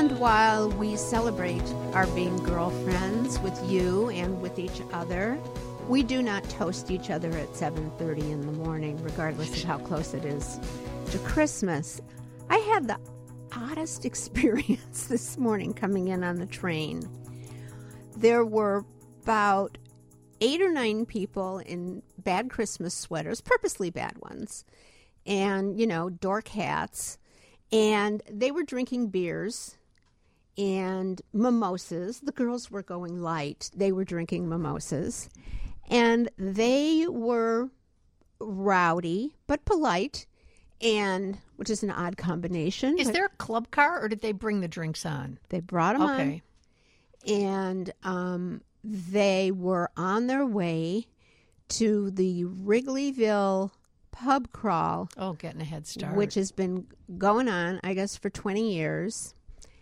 And while we celebrate our being girlfriends with you and with each other, we do not toast each other at 7:30 in the morning, regardless of how close it is to Christmas. I had the oddest experience this morning coming in on the train. There were about 8 or 9 people in bad Christmas sweaters, purposely bad ones, and, dork hats. And they were drinking beers and mimosas. The girls were going light. They were drinking mimosas. And they were rowdy but polite, and which is an odd combination. Is there a club car, or did they bring the drinks on? They brought them Okay. on. And they were on their way to the Wrigleyville pub crawl. Oh, getting a head start. Which has been going on, I guess, for 20 years.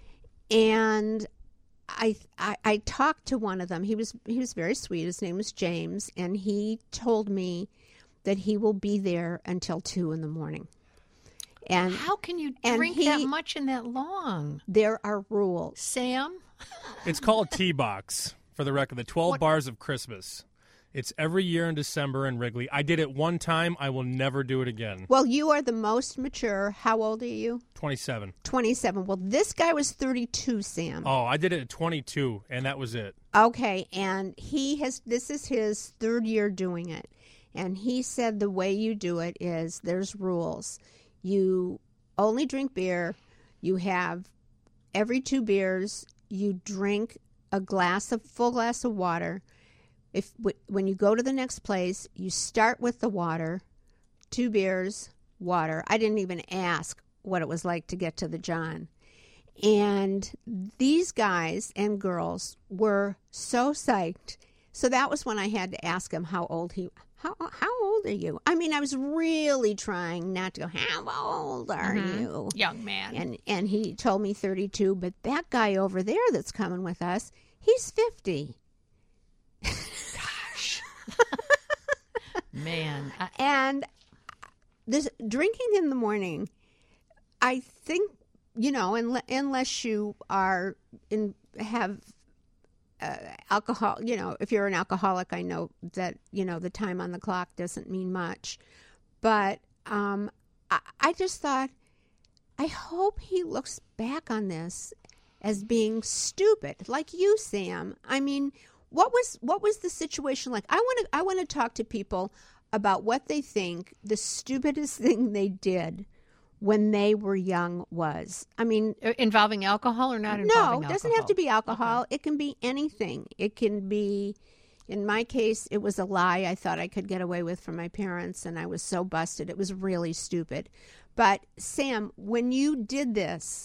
And I talked to one of them. He was very sweet. His name was James, and he told me that he will be there until 2 in the morning. And how can you drink that much and that long? There are rules. Sam? It's called T-Box, for the record, the 12 Bars of Christmas. It's every year in December in Wrigley. I did it one time. I will never do it again. Well, you are the most mature. How old are you? 27. 27. Well, this guy was 32, Sam. Oh, I did it at 22, and that was it. Okay, and this is his 3rd year doing it. And he said the way you do it is there's rules. You only drink beer. You have every 2 beers, you drink a full glass of water. When you go to the next place, you start with the water, 2 beers, water. I didn't even ask what it was like to get to the John. And these guys and girls were so psyched. So that was when I had to ask him how old are you? I mean, I was really trying not to go, how old are you? Young man. And he told me 32, but that guy over there that's coming with us, he's 50. Gosh. Man. And this drinking in the morning, I think, unless you have alcohol, if you're an alcoholic, I know that, the time on the clock doesn't mean much. But I just thought, I hope he looks back on this as being stupid, like you, Sam. I mean, what was the situation like? I want to talk to people about what they think the stupidest thing they did when they were young was. I mean, involving alcohol or not involving alcohol? No, it doesn't have to be alcohol. Okay. It can be anything. It can be, in my case, it was a lie I thought I could get away with from my parents, and I was so busted. It was really stupid. But, Sam, when you did this,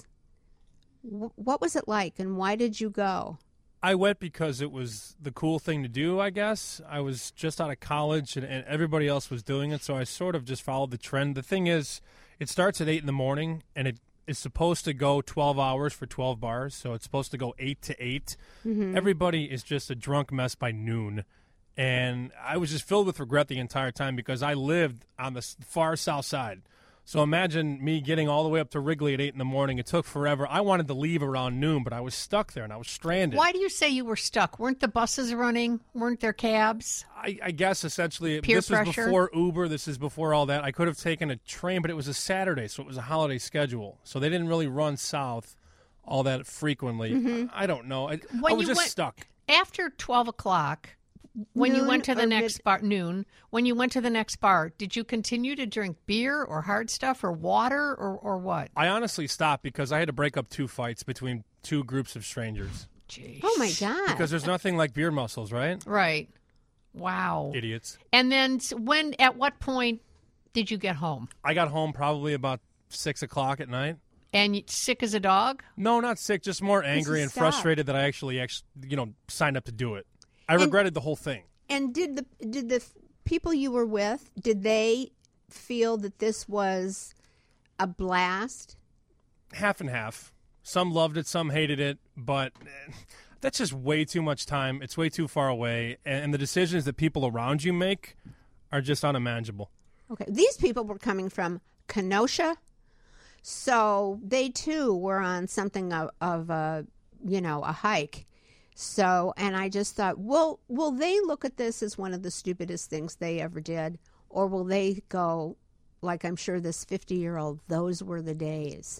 what was it like, and why did you go? I went because it was the cool thing to do, I guess. I was just out of college, and everybody else was doing it, so I sort of just followed the trend. The thing is, it starts at 8 in the morning, and it is supposed to go 12 hours for 12 bars, so it's supposed to go 8 to 8. Mm-hmm. Everybody is just a drunk mess by noon, and I was just filled with regret the entire time because I lived on the far south side. So imagine me getting all the way up to Wrigley at 8 in the morning. It took forever. I wanted to leave around noon, but I was stuck there, and I was stranded. Why do you say you were stuck? Weren't the buses running? Weren't there cabs? I guess essentially this was before Uber. This is before all that. I could have taken a train, but it was a Saturday, so it was a holiday schedule. So they didn't really run south all that frequently. Mm-hmm. I don't know. I was just stuck. After 12 o'clock, when you went to the next bar, noon, when you went to the next bar, did you continue to drink beer or hard stuff or water or what? I honestly stopped because I had to break up 2 fights between 2 groups of strangers. Jeez. Oh, my God. Because there's nothing like beer muscles, right? Right. Wow. Idiots. And then at what point did you get home? I got home probably about 6 o'clock at night. And sick as a dog? No, not sick, just more angry and frustrated that I actually signed up to do it. I regretted the whole thing. And did the people you were with, did they feel that this was a blast? Half and half. Some loved it, some hated it, but that's just way too much time. It's way too far away, and the decisions that people around you make are just unimaginable. Okay, these people were coming from Kenosha, So they too were on something of a, a hike. So, and I just thought, well, will they look at this as one of the stupidest things they ever did? Or will they go, like I'm sure this 50-year-old, those were the days.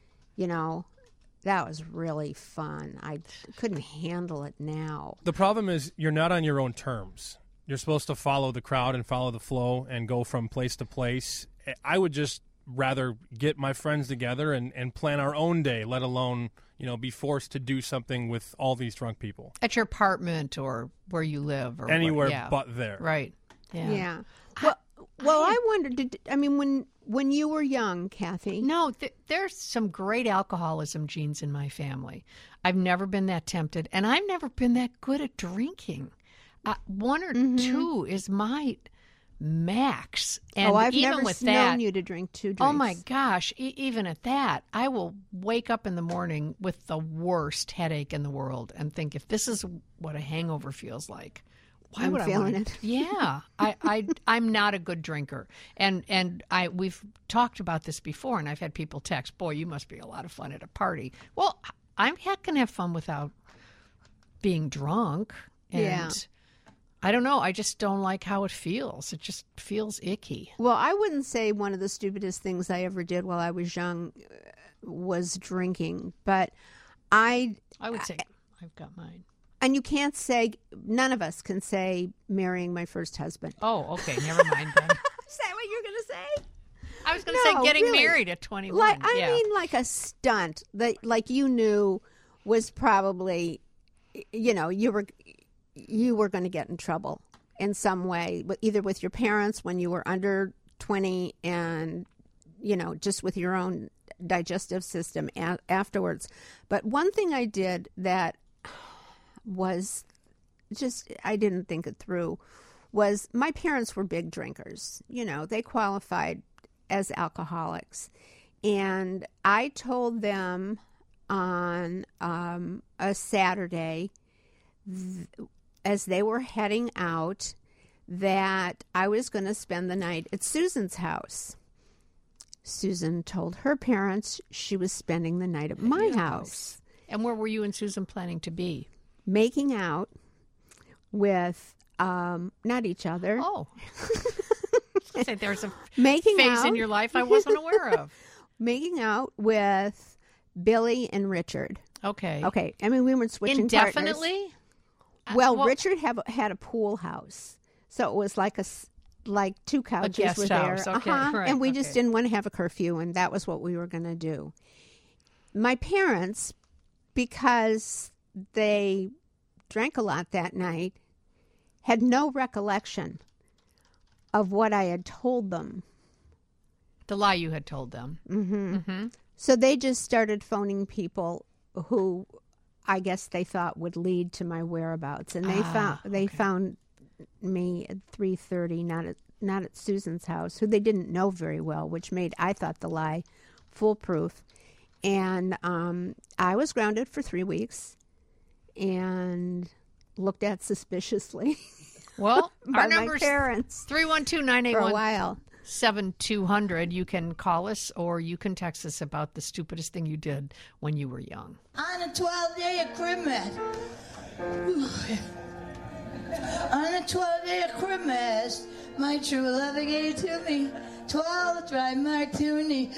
That was really fun. I couldn't handle it now. The problem is you're not on your own terms. You're supposed to follow the crowd and follow the flow and go from place to place. I would just rather get my friends together and plan our own day, let alone, be forced to do something with all these drunk people. At your apartment or where you live. Or anywhere but there. Right. Yeah. Well, I wondered, when you were young, Kathy? No, there's some great alcoholism genes in my family. I've never been that tempted, and I've never been that good at drinking. One or two is my max. And I've even never with known you to drink 2 drinks. Oh, my gosh. Even at that, I will wake up in the morning with the worst headache in the world and think, if this is what a hangover feels like, why would I feeling want it? Yeah, I'm not a good drinker, and we've talked about this before, and I've had people text, "Boy, you must be a lot of fun at a party." Well, I can have fun without being drunk, and I don't know. I just don't like how it feels. It just feels icky. Well, I wouldn't say one of the stupidest things I ever did while I was young was drinking, but I would say I've got mine. And you can't say, none of us can say marrying my first husband. Oh, okay. Never mind then. Is that what you're going to say? I was going to say getting married at 21. I mean, like a stunt that, like, you knew was probably, you were going to get in trouble in some way, either with your parents when you were under 20 and, just with your own digestive system afterwards. But one thing I did that was just, I didn't think it through, was my parents were big drinkers. They qualified as alcoholics. And I told them on a Saturday, as they were heading out, that I was going to spend the night at Susan's house. Susan told her parents she was spending the night at my house. And where were you and Susan planning to be? Making out with not each other. Oh. There's a making phase out in your life I wasn't aware of. Making out with Billy and Richard. Okay. I mean, we were switching indefinitely? Partners. Well, Richard had a pool house. So it was like two couches were there. Okay. Right. And we just didn't want to have a curfew, and that was what we were going to do. My parents, because they drank a lot that night, had no recollection of what I had told them. The lie you had told them. Mm-hmm. So they just started phoning people who I guess they thought would lead to my whereabouts. And they found me at 3:30, not at Susan's house, who they didn't know very well, which made, I thought, the lie foolproof. And I was grounded for 3 weeks and looked at suspiciously. Well, by our number's my parents 312-981 for a while. 7200. You can call us or you can text us about the stupidest thing you did when you were young. On the 12th day of Christmas. On the 12th day of Christmas, my true love gave to me 12 dry martini.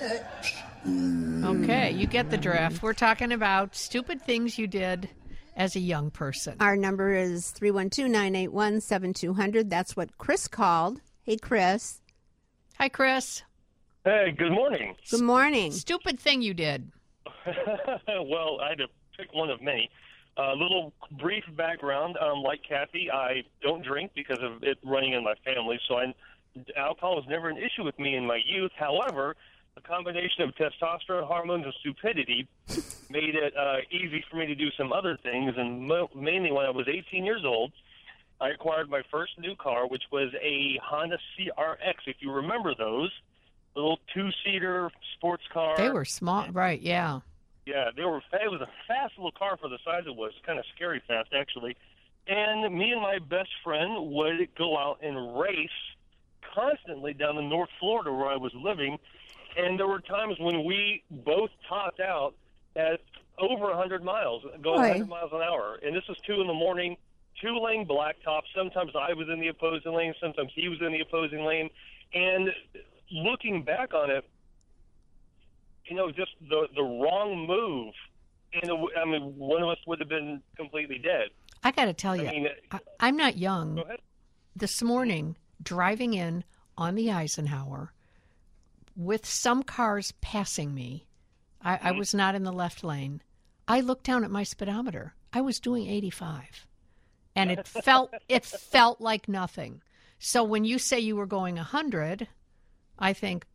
Okay, you get the drift. We're talking about stupid things you did as a young person. Our number is 312-981-7200. That's what Chris called. Hey, Chris. Hi, Chris. Hey, good morning. Good morning. Stupid thing you did. Well, I had to pick one of many. A little brief background. Like Kathy, I don't drink because of it running in my family, so alcohol was never an issue with me in my youth. However, a combination of testosterone, hormones, and stupidity made it easy for me to do some other things, and mainly when I was 18 years old, I acquired my first new car, which was a Honda CRX, if you remember those. Little two-seater sports car. They were small, right, yeah. Yeah, it was a fast little car for the size it was, kind of scary fast, actually. And me and my best friend would go out and race constantly down in North Florida where I was living And there were times when we both topped out at over 100 miles, going 100 miles an hour. And this was 2 in the morning, 2-lane blacktop. Sometimes I was in the opposing lane. Sometimes he was in the opposing lane. And looking back on it, just the wrong move. And one of us would have been completely dead. I got to tell you, I'm not young. Go ahead. This morning, driving in on the Eisenhower, with some cars passing me, I was not in the left lane. I looked down at my speedometer. I was doing 85, and it felt like nothing. So when you say you were going 100, I think,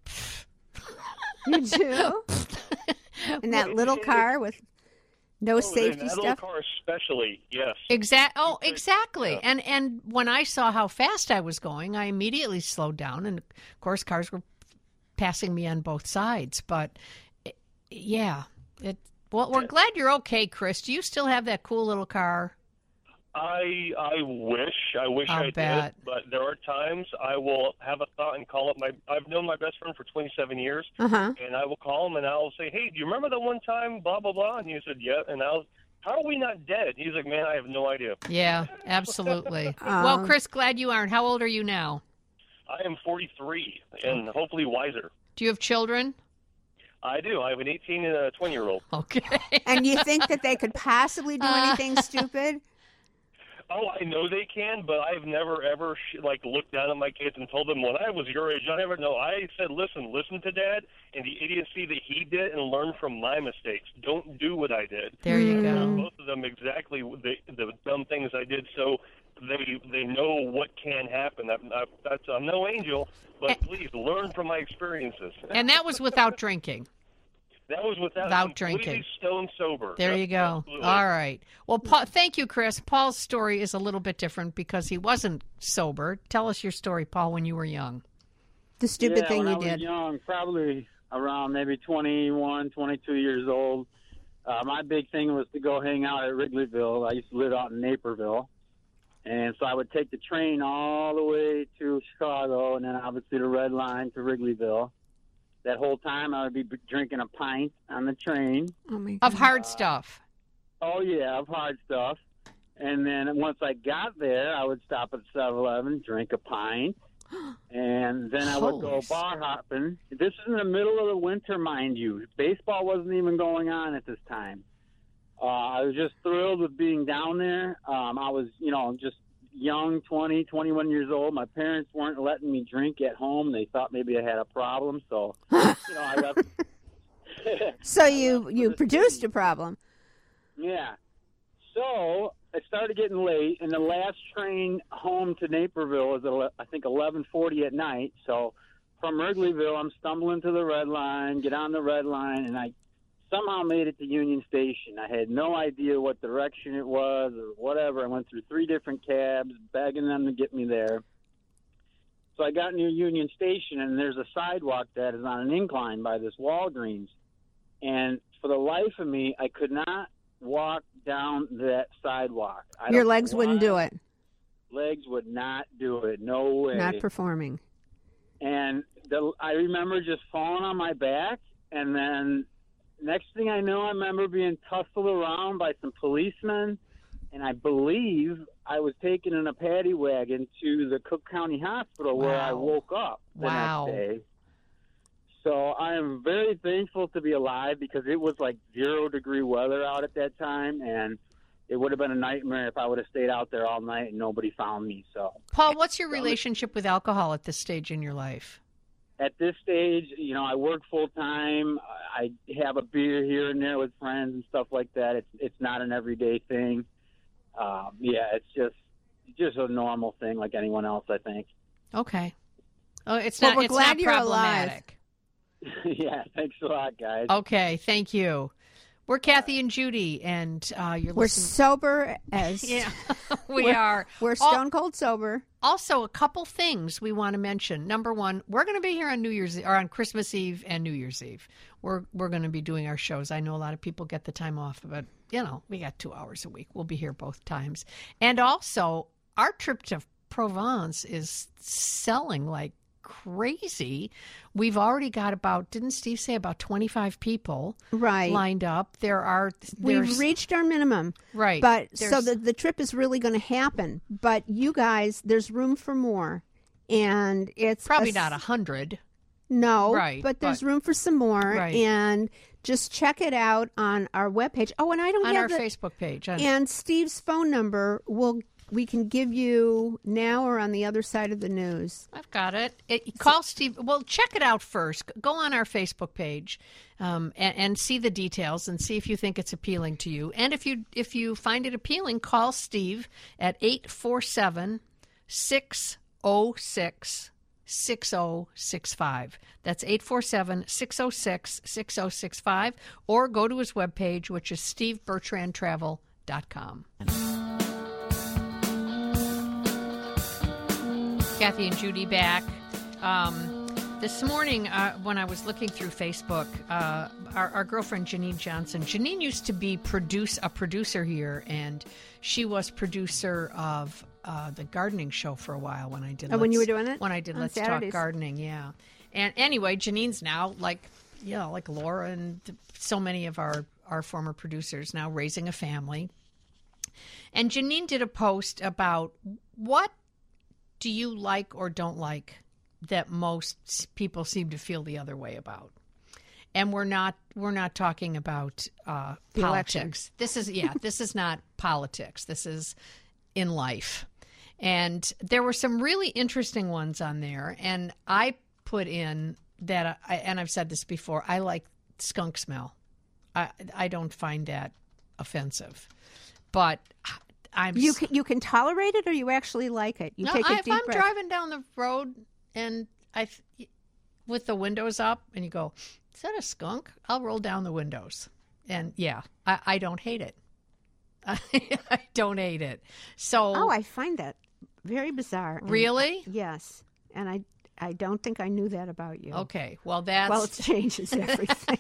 You do? In that little car with no safety that stuff? little car especially, yes. Exactly. Yeah. And when I saw how fast I was going, I immediately slowed down. And, of course, cars were passing me on both sides. But, yeah. We're glad you're okay, Chris. Do you still have that cool little car? I wish I bet. did, but there are times I will have a thought and call up I've known my best friend for 27 years, Uh-huh. and I will call him and I'll say, hey, do you remember that one time, blah, blah, blah? And he said, yeah, and how are we not dead? He's like, man, I have no idea. Yeah, absolutely. Well, Chris, glad you aren't. How old are you now? I am 43 and hopefully wiser. Do you have children? I do. I have an 18 and a 20-year-old. Okay. And you think that they could possibly do anything stupid? Oh, I know they can, but I've never ever looked down at my kids and told them when I was your age. I said, listen to Dad and the idiocy that he did, and learn from my mistakes. Don't do what I did. There you go. Both of them exactly the dumb things I did, so they know what can happen. I'm no angel, but please learn from my experiences. And that was without drinking. That was without drinking. Completely stone sober. There you go. Absolutely. All right. Well, Paul, thank you, Chris. Paul's story is a little bit different because he wasn't sober. Tell us your story, Paul, when you were young. The stupid thing when you I was did. young, probably around maybe 21, 22 years old. My big thing was to go hang out at Wrigleyville. I used to live out in Naperville. And so I would take the train all the way to Chicago and then obviously the Red Line to Wrigleyville. That whole time I would be drinking a pint on the train. Oh my God. Of hard stuff. Oh, yeah, of hard stuff. And then once I got there, I would stop at 7-Eleven, drink a pint, and then I would go Holy bar hopping. This is in the middle of the winter, mind you. Baseball wasn't even going on at this time. I was just thrilled with being down there. I was, just young, 20, 21 years old. My parents weren't letting me drink at home. They thought maybe I had a problem, so, I left. So you produced a problem. Yeah. So it started getting late, and the last train home to Naperville was at, I think, 11:40 at night. So from Wrigleyville, I'm stumbling to the Red Line, get on the Red Line, and I somehow made it to Union Station. I had no idea what direction it was or whatever. I went through 3 different cabs, begging them to get me there. So I got near Union Station, and there's a sidewalk that is on an incline by this Walgreens. And for the life of me, I could not walk down that sidewalk. Your legs wouldn't do it. Legs would not do it. No way. Not performing. And I remember just falling on my back, and then next thing I know, I remember being tussled around by some policemen, and I believe I was taken in a paddy wagon to the Cook County Hospital where I woke up the next day. So I am very thankful to be alive because it was like 0-degree weather out at that time, and it would have been a nightmare if I would have stayed out there all night and nobody found me. So, Paul, what's your relationship with alcohol at this stage in your life? At this stage, I work full-time. I have a beer here and there with friends and stuff like that. It's not an everyday thing. It's just a normal thing like anyone else, I think. Okay. Oh, it's Well, not. we're It's glad not you're problematic. Yeah, thanks a lot, guys. Okay, thank you. We're Kathy and Judy, and you're We're listening. sober as Yeah, we are. We're stone cold sober. Also, a couple things we want to mention. Number one, we're going to be here on on Christmas Eve and New Year's Eve. We're going to be doing our shows. I know a lot of people get the time off, but we got 2 hours a week. We'll be here both times. And also, our trip to Provence is selling like crazy. We've already got about, didn't Steve say about 25 people Right. lined up? We've reached our minimum. Right. But so the trip is really going to happen. But you guys, there's room for more. And it's probably not 100. No, Right, but there's but- room for some more. Right. And just check it out on our webpage. Oh, and I don't On have our Facebook page. And Steve's phone number we can give you now or on the other side of the news. I've got it. Call Steve. Well, check it out first. Go on our Facebook page and see the details and see if you think it's appealing to you. And if you find it appealing, call Steve at 847-606-6065. That's 847-606-6065. Or go to his webpage, which is stevebertrandtravel.com. Kathy and Judy back. This morning, when I was looking through Facebook, our girlfriend Janine Johnson. Janine used to be a producer here, and she was producer of the gardening show for a while when I did. When you were doing it? When I did On Let's Saturdays. Talk Gardening, yeah. And anyway, Janine's now like Laura and so many of our former producers now raising a family. And Janine did a post about what do you like or don't like that most people seem to feel the other way about. And we're not talking about politics. This is not politics. This is in life. And there were some really interesting ones on there. And I put in that, and I've said this before, I like skunk smell. I don't find that offensive. But You can tolerate it, or you actually like it. Take a if deep I'm breath. driving down the road and with the windows up, and you go, "Is that a skunk?" I'll roll down the windows, and yeah, I don't hate it. I don't hate it. So, I find that very bizarre. And really, yes, and I don't think I knew that about you. okay. Well, It changes everything.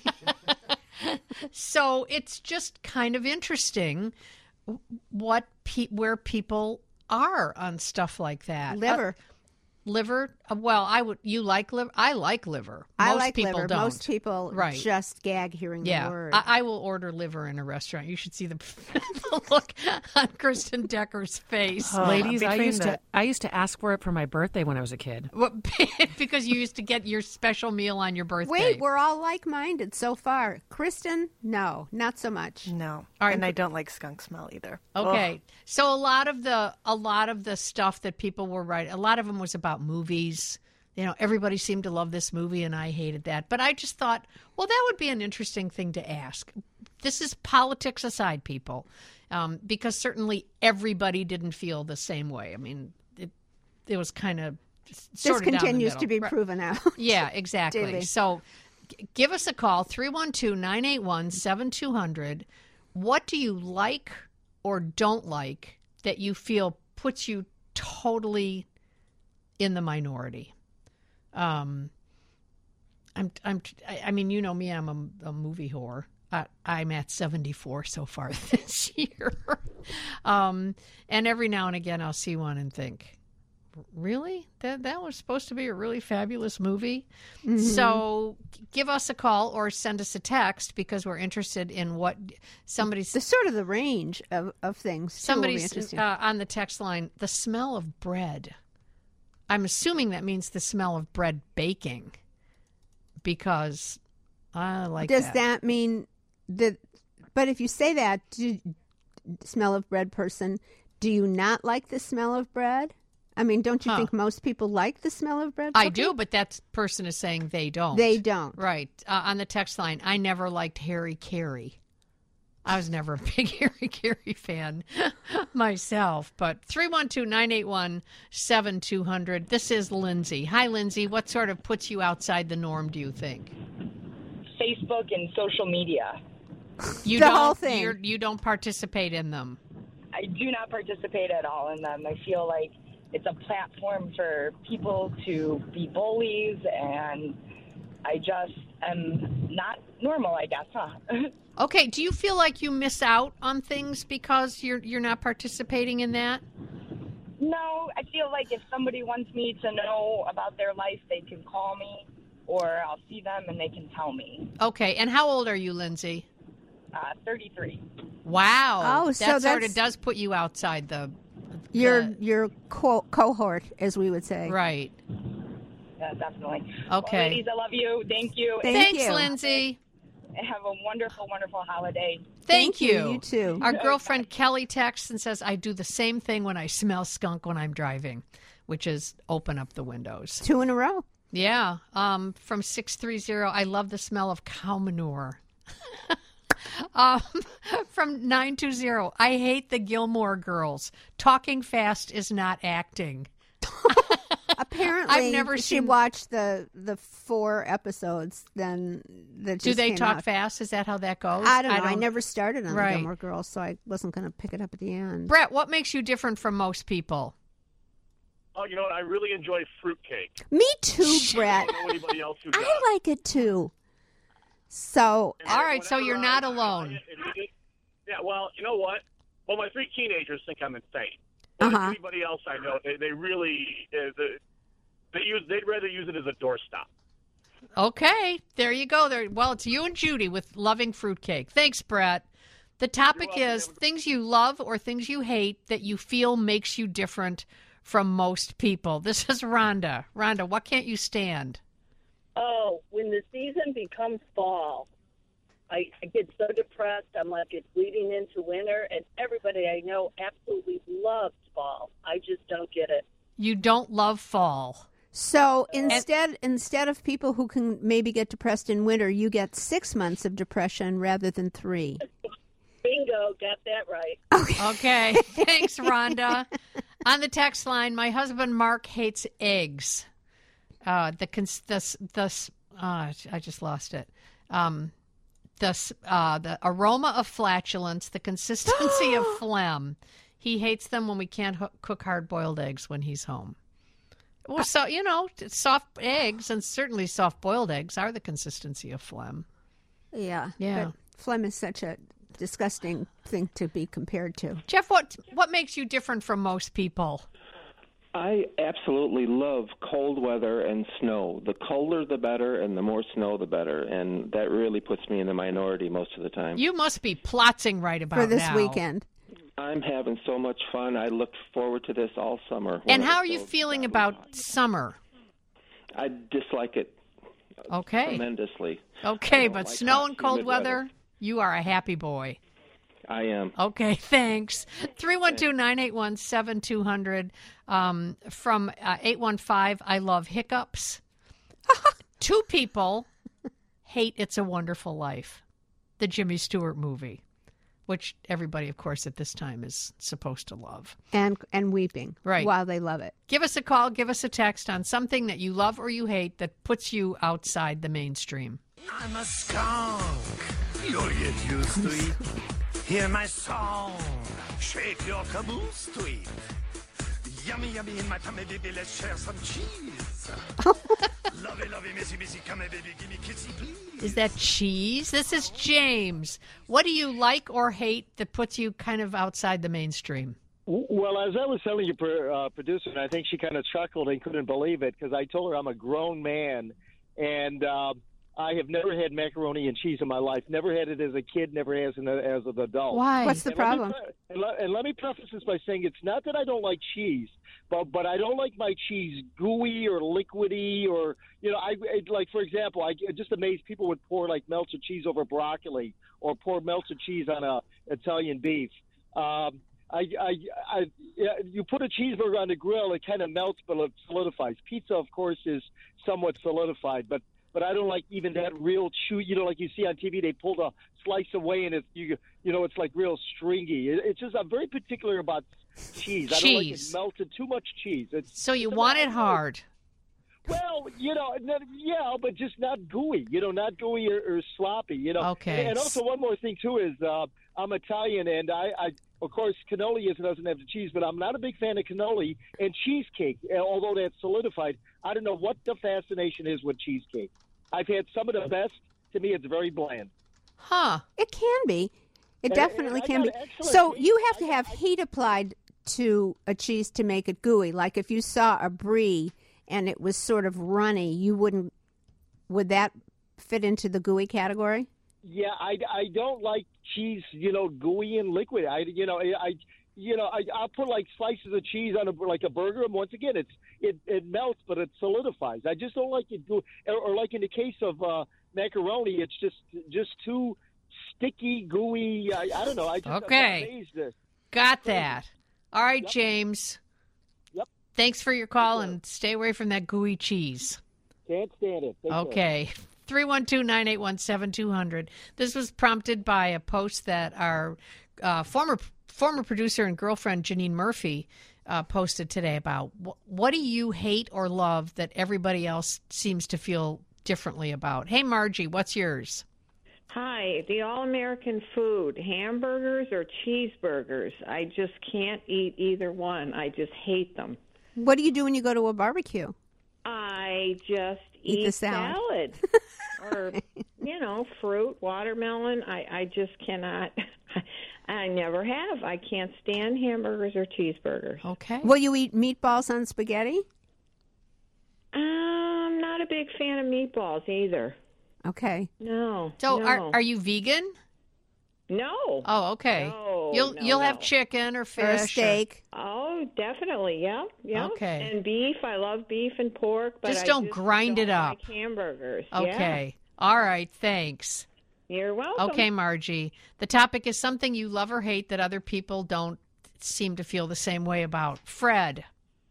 So it's just kind of interesting where people are on stuff like that. Liver. Well, you like liver. I like liver. I Most like people liver. don't. Most people just gag hearing the word. I will order liver in a restaurant. You should see the look on Kristen Decker's face. Ladies, I used to ask for it for my birthday when I was a kid. Because you used to get your special meal on your birthday. Wait, we're all like-minded so far. Kristen, no, not so much. No, All right. and I don't like skunk smell either. Okay, so a lot of the stuff that people were writing, a lot of them was about movies. You know, everybody seemed to love this movie, and I hated that. But I just thought, well, that would be an interesting thing to ask. This is politics aside, people, because certainly everybody didn't feel the same way. I mean, it was kind of This continues to be proven out. Yeah, exactly. Daily. So give us a call, 312-981-7200. What do you like or don't like that you feel puts you totally in the minority? I mean, you know me, I'm a movie whore. I'm at 74 so far this year. And every now and again I'll see one and think, really? That was supposed to be a really fabulous movie? Mm-hmm. So give us a call or send us a text because we're interested in what somebody's... The sort of the range of things. Somebody's on the text line, the smell of bread. I'm assuming that means the smell of bread baking because I like Does that. that mean that... But if you say that, smell of bread person, do you not like the smell of bread? I mean, don't you think most people like the smell of bread? I do, but that person is saying they don't. They don't. Right. On the text line, I never liked Harry Carey. I was never a big Harry Carey fan myself. But 312-981-7200. This is Lindsay. Hi, Lindsay. What sort of puts you outside the norm, do you think? Facebook and social media. You The don't, whole thing. You don't participate in them. I do not participate at all in them. I feel like it's a platform for people to be bullies, and I just am not normal, I guess, huh? Okay. Do you feel like you miss out on things because you're not participating in that? No, I feel like if somebody wants me to know about their life, they can call me, or I'll see them and they can tell me. Okay, and how old are you, Lindsay? 33. Wow. Oh, so that sort that's- of does put you outside the Your cohort, as we would say. right. Yeah, definitely. Okay. Well, ladies, I love you. Thank you. Thank Thanks, you. Lindsay. Have a wonderful, wonderful holiday. Thank you. You too. Our girlfriend Kelly texts and says, I do the same thing when I smell skunk when I'm driving, which is open up the windows. 2 in a row. Yeah. From 630, I love the smell of cow manure. From 920, I hate the Gilmore Girls. Talking fast is not acting. Apparently, I've never she seen- watched the 4 episodes. Then that Do just they came talk out. fast? Is that how that goes? I don't know. I never started on Right. the Gilmore Girls, so I wasn't going to pick it up at the end. Brett, what makes you different from most people? Oh, you know what? I really enjoy fruitcake. Me too, I Brett. don't know anybody else who does. I like it too. So, And All right, so whenever you're not alone. Yeah, well, you know what? Well, my 3 teenagers think I'm insane. But Uh-huh. anybody else I know, they really they'd rather use it as a doorstop. Okay, there you go. There. Well, it's you and Judy with loving fruitcake. Thanks, Brett. The topic You're welcome. is things you love or things you hate that you feel makes you different from most people. This is Rhonda. Rhonda, what can't you stand? Oh, when the season becomes fall, I get so depressed. I'm like, it's leading into winter, and everybody I know absolutely loves fall. I just don't get it. You don't love fall. So instead of people who can maybe get depressed in winter, you get 6 months of depression rather than 3. Bingo, got that right. Okay. Thanks, Rhonda. On the text line, my husband Mark hates eggs. I just lost it. The aroma of flatulence, the consistency of phlegm. He hates them when we can't cook hard-boiled eggs when he's home. Well, so, soft eggs and certainly soft-boiled eggs are the consistency of phlegm. Yeah. Yeah. But phlegm is such a disgusting thing to be compared to. Jeff, what makes you different from most people? I absolutely love cold weather and snow. The colder, the better, and the more snow, the better. And that really puts me in the minority most of the time. You must be plotzing right about For this now. weekend. I'm having so much fun. I look forward to this all summer. And how are you feeling about summer? I dislike it tremendously. Okay, I don't but like snow hot, and cold humid weather, you are a happy boy. I am. Okay, thanks. 312-981-7200 from 815, I love hiccups. 2 people hate It's a Wonderful Life, the Jimmy Stewart movie, which everybody, of course, at this time is supposed to love. And weeping Right. while they love it. Give us a call, give us a text on something that you love or you hate that puts you outside the mainstream. I'm a skunk. You'll get used to it. Hear my song. Shake your caboose to it. Yummy, yummy in my tummy, baby. Let's share some cheese. Lovey, lovey, missy, missy. Come here, baby. Give me kissy, please. Is that cheese? This is James. What do you like or hate that puts you kind of outside the mainstream? Well, as I was telling your producer, and I think she kind of chuckled and couldn't believe it because I told her I'm a grown man, and I have never had macaroni and cheese in my life. Never had it as a kid, never as an adult. Why? What's the problem? And let me preface this by saying it's not that I don't like cheese, but I don't like my cheese gooey or liquidy or, like, for example, I just amazed people would pour, like, melted cheese over broccoli or pour melted cheese on a Italian beef. You put a cheeseburger on the grill, it kind of melts, but it solidifies. Pizza, of course, is somewhat solidified, but I don't like even that real chew. Like you see on TV, they pull the slice away and it's it's like real stringy. It's just I'm very particular about cheese. I don't like it melted. Too much cheese. So you want it hard. Well, yeah, but just not gooey. Not gooey or sloppy. Okay. And also one more thing too is I'm Italian, and I of course cannoli doesn't have the cheese, but I'm not a big fan of cannoli and cheesecake. Although that's solidified, I don't know what the fascination is with cheesecake. I've had some of the best. To me, it's very bland. Huh? It can be. It And definitely I can got be. excellent So cheese. you have to have heat applied to a cheese to make it gooey? Like if you saw a brie and it was sort of runny, would that fit into the gooey category? Yeah, I don't like cheese, gooey and liquid. I'll put like slices of cheese on a burger, and once again, it melts, but it solidifies. I just don't like it gooey. Or like in the case of macaroni, it's just too sticky, gooey. I don't know. I'm amazed. Got that. All right, Yep. James. Yep. Thanks for your call, and stay away from that gooey cheese. Can't stand it. Take care. Okay. 312-981-7200. This was prompted by a post that our former producer and girlfriend, Janine Murphy, posted today about what do you hate or love that everybody else seems to feel differently about. Hey, Margie, what's yours? Hi, the all-American food, hamburgers or cheeseburgers. I just can't eat either one. I just hate them. What do you do when you go to a barbecue? I just Eat eat the salad. or, fruit, watermelon. I just cannot. I never have. I can't stand hamburgers or cheeseburgers. Okay. Will you eat meatballs on spaghetti? I'm not a big fan of meatballs either. Okay. No. So no. are you vegan? No. Oh, okay. No, You'll have chicken or fish or a steak. Oh, definitely. Yeah. Okay. And beef. I love beef and pork, but Just I don't grind don't it up. like hamburgers. Okay. All right. Thanks. You're welcome. Okay, Margie. The topic is something you love or hate that other people don't seem to feel the same way about. Fred.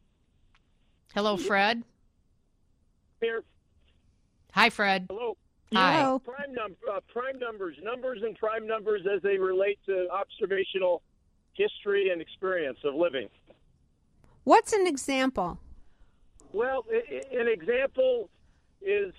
Hello, Fred. Here. Hi, Fred. Hello. Hi. Hello. Prime numbers and prime numbers as they relate to observational history and experience of living. What's an example? Well, an example is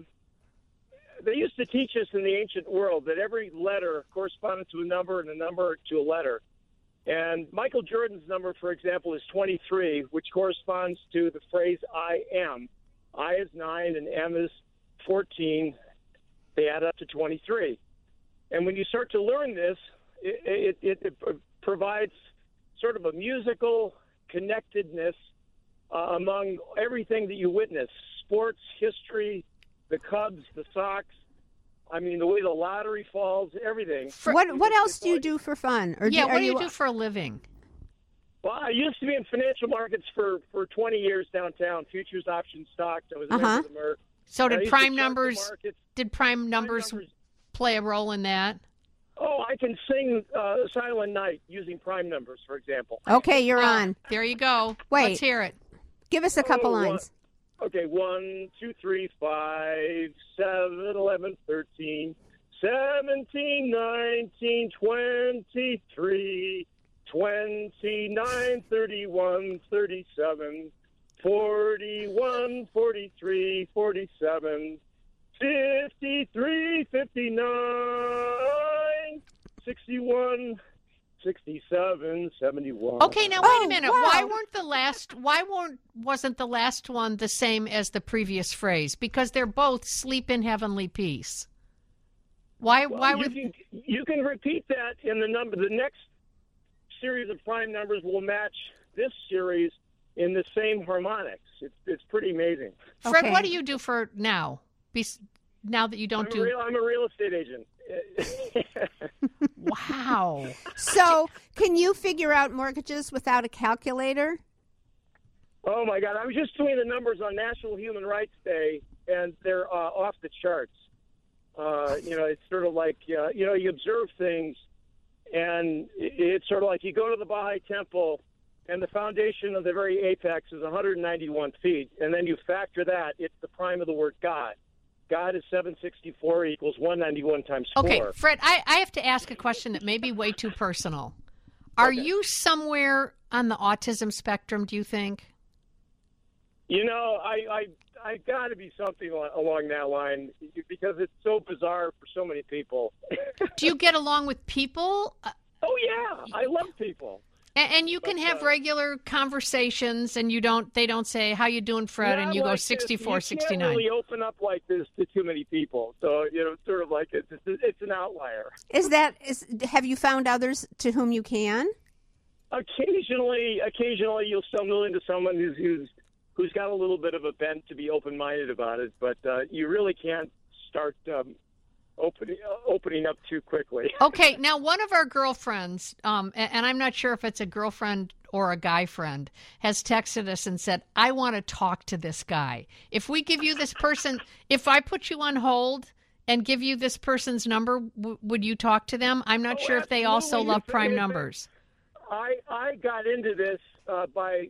they used to teach us in the ancient world that every letter corresponded to a number and a number to a letter. And Michael Jordan's number, for example, is 23, which corresponds to the phrase I am. I is 9 and M is 14. They add up to 23. And when you start to learn this, it provides sort of a musical connectedness among everything that you witness. Sports, history, the Cubs, the Sox. I mean, the way the lottery falls, everything. What else do you do for fun? What do you do for a living? Well, I used to be in financial markets for 20 years downtown, futures, options, stocks. I was a member of the Merck. So I did used prime to chart the numbers? markets. Did prime numbers play a role in that? Oh, I can sing Silent Night using prime numbers, for example. Okay, you're on. There you go. Wait. Let's hear it. Give us a couple lines. Okay, 1, 2, 3, 5, 7, 11, 13, 17, 19, 23, 29, 31, 37, 41, 43, 47, 53, 59, 61, 67, 71. Okay, now wait a minute. wow. Wasn't the last one the same as the previous phrase? Because they're both sleep in heavenly peace. Why you can repeat that in the number. The next series of prime numbers will match this series in the same harmonics. It's pretty amazing. Fred, what do you do for now? Now that you don't I'm a real estate agent. Wow. So, can you figure out mortgages without a calculator? Oh, my God. I was just doing the numbers on National Human Rights Day, and they're off the charts. It's sort of like, you observe things, and it's sort of like you go to the Baha'i Temple, and the foundation of the very apex is 191 feet, and then you factor that. It's the prime of the word God. God is 764 equals 191 times 4. Okay, Fred, I have to ask a question that may be way too personal. Are you somewhere on the autism spectrum, do you think? I got to be something along that line because it's so bizarre for so many people. Do you get along with people? Oh, yeah. I love people. And you can have regular conversations, and they don't say, how you doing, Fred? And you go 64, 69. You can't really open up like this to too many people. So, sort of like it's an outlier. Have you found others to whom you can? Occasionally, you'll stumble into someone who's got a little bit of a bent to be open-minded about it, but you really can't start opening up too quickly. Okay, now one of our girlfriends, and I'm not sure if it's a girlfriend or a guy friend, has texted us and said, I want to talk to this guy. If we give you this person, if I put you on hold and give you this person's number, would you talk to them? I'm not sure if they also love prime numbers. I got into this by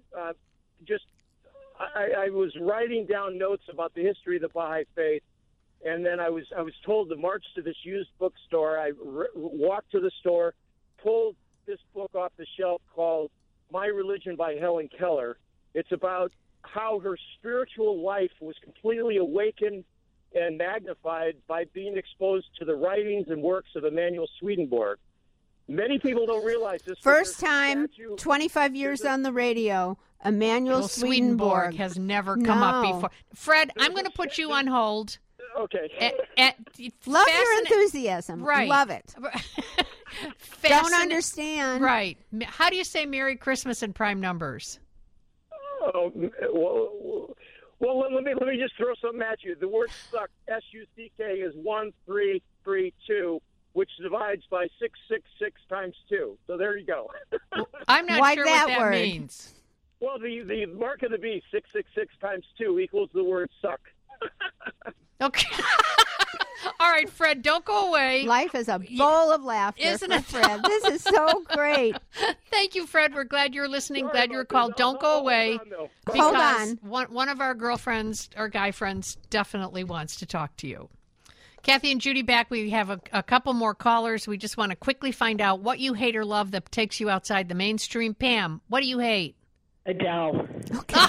I was writing down notes about the history of the Baha'i Faith, and then I was told to march to this used bookstore. I walked to the store, pulled this book off the shelf called My Religion by Helen Keller. It's about how her spiritual life was completely awakened and magnified by being exposed to the writings and works of Emanuel Swedenborg. Many people don't realize this. First time, 25 years on the radio, Emanuel Swedenborg has never come up before. Fred, I'm going to put you on hold. Okay. Love your enthusiasm. Right. Love it. Don't understand. Right. How do you say Merry Christmas in prime numbers? Oh, well, let me just throw something at you. The word "suck," S-U-C-K, is 1332, which divides by 666 times 2. So there you go. I'm not sure what that means. Well, the mark of the beast, 666 times 2, equals the word "suck." Okay. All right, Fred, don't go away. Life is a bowl of laughter, isn't it, Fred? This is so great. Thank you, Fred. We're glad you're listening. Glad you're called. Don't go away. Hold on. One of our girlfriends or guy friends definitely wants to talk to you. Kathy and Judy back. We have a couple more callers. We just want to quickly find out what you hate or love that takes you outside the mainstream. Pam, what do you hate? Adele. Okay.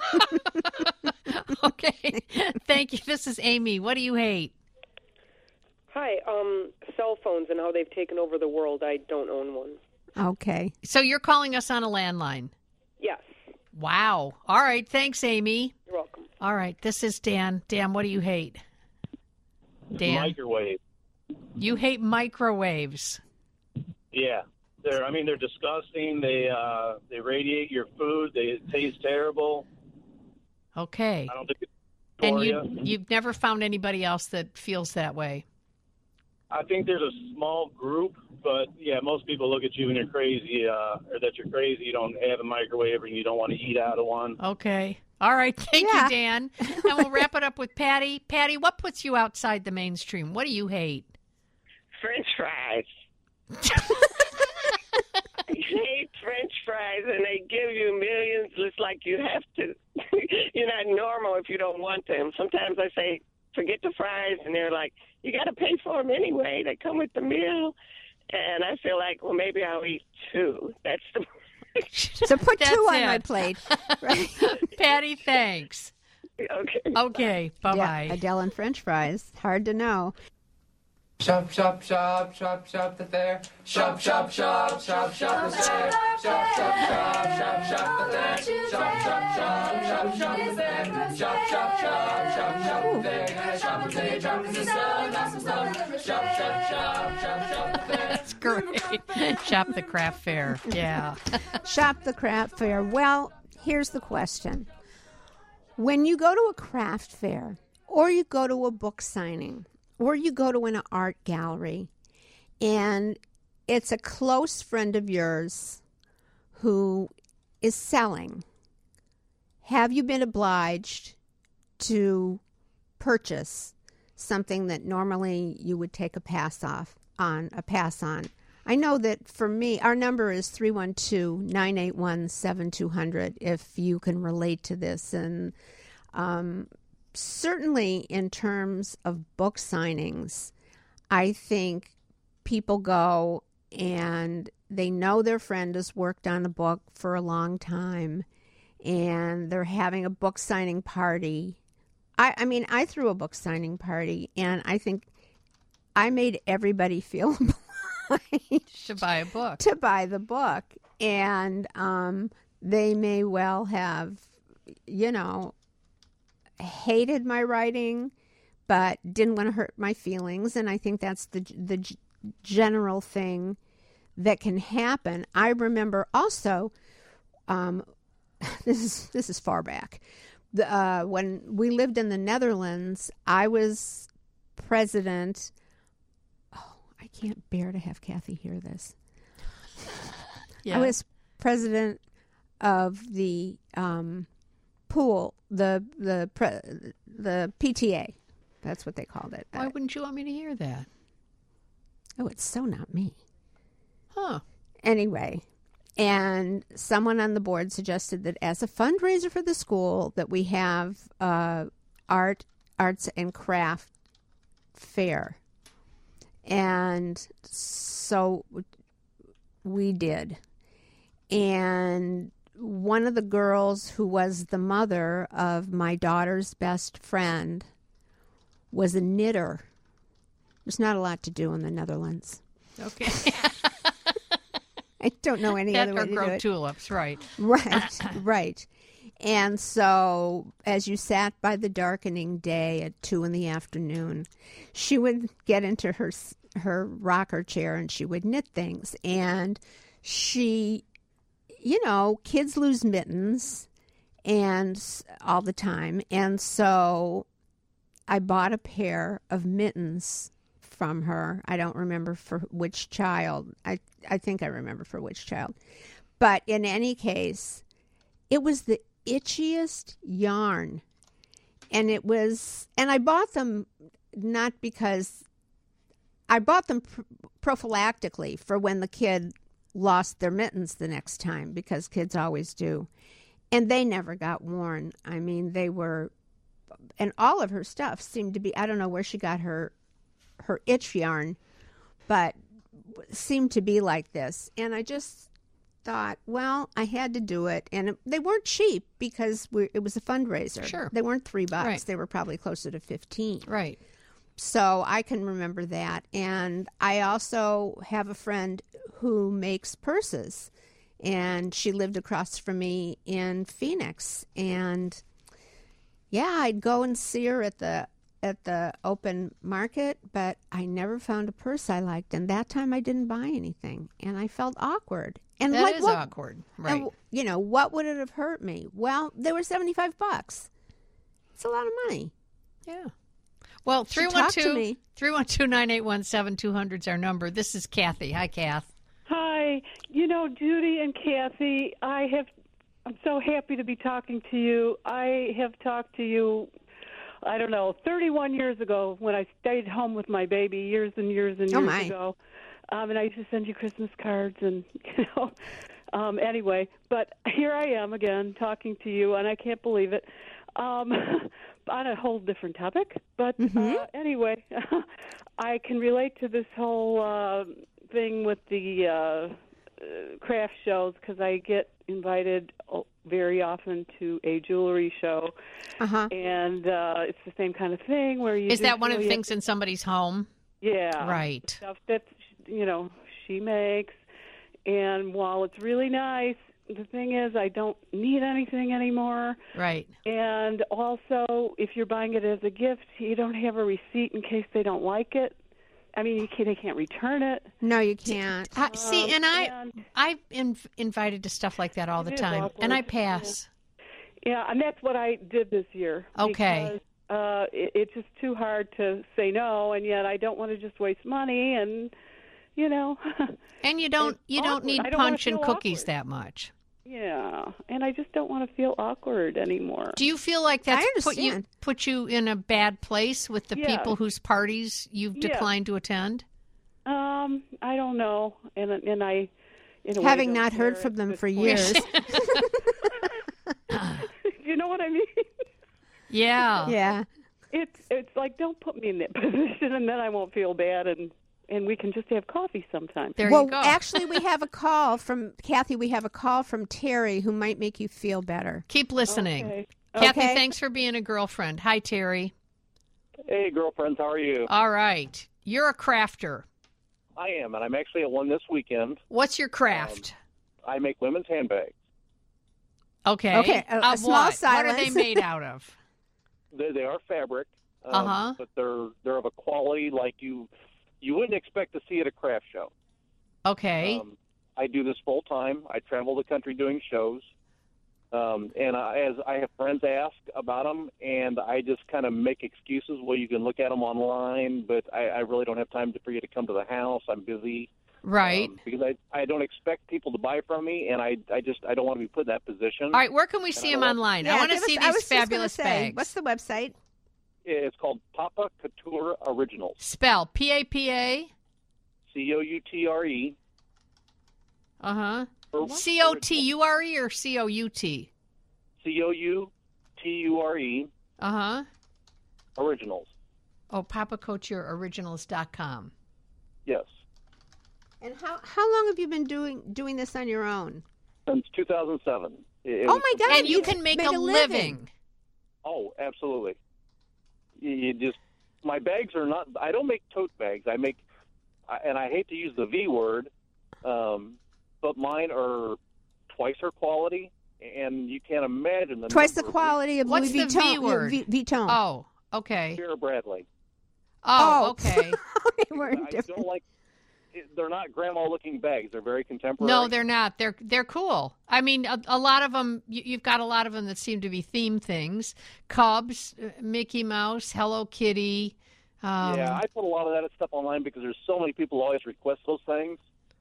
Okay. Thank you. This is Amy. What do you hate? Hi. Cell phones and how they've taken over the world. I don't own one. Okay. So you're calling us on a landline? Yes. Wow. All right. Thanks, Amy. You're welcome. All right. This is Dan. Dan, what do you hate? Dan. Microwave. You hate microwaves. Yeah. They're disgusting. They radiate your food. They taste terrible. Okay. I don't think it's and for you've never found anybody else that feels that way? I think there's a small group, but yeah, most people look at you and you're crazy, or that you're crazy. You don't have a microwave and you don't want to eat out of one. Okay. All right. Thank you, Dan. And we'll wrap it up with Patty. Patty, what puts you outside the mainstream? What do you hate? French fries. I hate French fries, and they give you millions just like you have to. You're not normal if you don't want them. Sometimes I say, forget the fries, and they're like, you got to pay for them anyway. They come with the meal. And I feel like, well, maybe I'll eat two. That's the... So put two on my plate. Right. Patty, thanks. Okay. Okay. Bye-bye. Yeah, Adele and French fries. Hard to know. Shop, shop, shop, shop, shop the fair. Shop, shop, shop, shop, shop the fair. Shop, shop, shop, shop, shop the fair. Shop, shop, shop, shop, shop the fair. Shop, shop, shop, shop, shop the fair. Shop the fair, shop the stuff, got some stuff. Shop, shop, shop, shop, shop the fair. That's great. Shop the craft fair. Yeah. Shop the craft fair. Well, here's the question. When you go to a craft fair, or you go to a book signing, or you go to an art gallery, and it's a close friend of yours who is selling, have you been obliged to purchase something that normally you would take a pass on? I know that for me, our number is 312-981-7200 if you can relate to this. And certainly in terms of book signings, I think people go and they know their friend has worked on a book for a long time and they're having a book signing party. I mean, I threw a book signing party and I think I made everybody feel obliged to buy a book. To buy the book. And they may well have, hated my writing, but didn't want to hurt my feelings. And I think that's the general thing that can happen. I remember also, this is far back. When we lived in the Netherlands, I was president. Oh, I can't bear to have Kathy hear this. Yeah. I was president of the pool, the PTA. That's what they called it. Why wouldn't you want me to hear that? Oh, it's so not me. Huh. Anyway, and someone on the board suggested that as a fundraiser for the school that we have arts and craft fair. And so we did. And one of the girls who was the mother of my daughter's best friend was a knitter. There's not a lot to do in the Netherlands. Okay. I don't know any other way to do grow it. tulips, right. Right. And so as you sat by the darkening day at 2 p.m, she would get into her rocker chair and she would knit things. And she, kids lose mittens and all the time. And so I bought a pair of mittens from her. I don't remember for which child. I think I remember for which child. But in any case, it was the itchiest yarn. And I bought them not because I bought them prophylactically for when the kid lost their mittens the next time, because kids always do. And they never got worn. I mean, they were, and all of her stuff seemed to be, I don't know where she got her itch yarn, but seemed to be like this. And I just thought, well, I had to do it. And they weren't cheap because it was a fundraiser. Sure. They weren't $3. Right. They were probably closer to 15. Right. So I can remember that. And I also have a friend who makes purses. And she lived across from me in Phoenix. And yeah, I'd go and see her at the open market, but I never found a purse I liked. And that time I didn't buy anything. And I felt awkward. And that is awkward, right? And, what would it have hurt me? Well, they were $75. It's a lot of money. Yeah. Well, 312-981-7200 is our number. This is Kathy. Hi, Kath. Hi. Judy and Kathy, I'm so happy to be talking to you. I have talked to you, 31 years ago when I stayed home with my baby years and years and years ago. And I used to send you Christmas cards and, anyway. But here I am again talking to you, and I can't believe it. On a whole different topic. But anyway, I can relate to this whole thing with the craft shows because I get invited very often to a jewelry show. And it's the same kind of thing where you... Is that one of the things in somebody's home? Yeah. Right. Stuff that, she makes. And while it's really nice, the thing is I don't need anything anymore. Right. And also, if you're buying it as a gift, you don't have a receipt in case they don't like it. I mean, they can't return it. No, you can't. I've invited to stuff like that all the time, and I pass. Yeah, and that's what I did this year. Okay. Because, it's just too hard to say no, and yet I don't want to just waste money, and And you don't need punch and cookies that much. Yeah, and I just don't want to feel awkward anymore. Do you feel like that's put you in a bad place with the people whose parties you've declined to attend? I don't know, and I, having not heard from them for years. You know what I mean? Yeah. Yeah. It's like, don't put me in that position, and then I won't feel bad, and we can just have coffee sometime. There you go. Actually, we have a call from Kathy. We have a call from Terry who might make you feel better. Keep listening. Okay. Kathy, thanks for being a girlfriend. Hi, Terry. Hey, girlfriends. How are you? All right. You're a crafter. I am, and I'm actually at one this weekend. What's your craft? I make women's handbags. Okay. A small silence. What are they made out of? They are fabric, but they're of a quality like you wouldn't expect to see at a craft show. Okay. I do this full time. I travel the country doing shows. And as I have friends ask about them, and I just kind of make excuses. Well, you can look at them online, but I really don't have time for you to come to the house. I'm busy. Right. Because I don't expect people to buy from me, and I don't want to be put in that position. All right, where can we see them online? I want to see these fabulous bags. What's the website? It's called Papa Couture Originals. Spell P-A-P-A? C-O-U-T-R-E. Uh-huh. C-O-T-U-R-E or C-O-U-T? C-O-U-T-U-R-E. Uh-huh. Originals. Oh, PapaCoutureOriginals.com. Yes. And how long have you been doing this on your own? Since 2007. Oh my God! And you can make a living. Oh, absolutely. You just, my bags are not. I don't make tote bags. I make, and I hate to use the V word, but mine are twice her quality, and you can't imagine the twice the quality of What's Louis the V word? Vuitton. Oh, okay. Vera Bradley. Oh, okay. We're I don't like. They're not grandma-looking bags. They're very contemporary. No, they're not. They're cool. I mean, a lot of them. You've got a lot of them that seem to be theme things: Cubs, Mickey Mouse, Hello Kitty. Yeah, I put a lot of that stuff online because there's so many people who always request those things.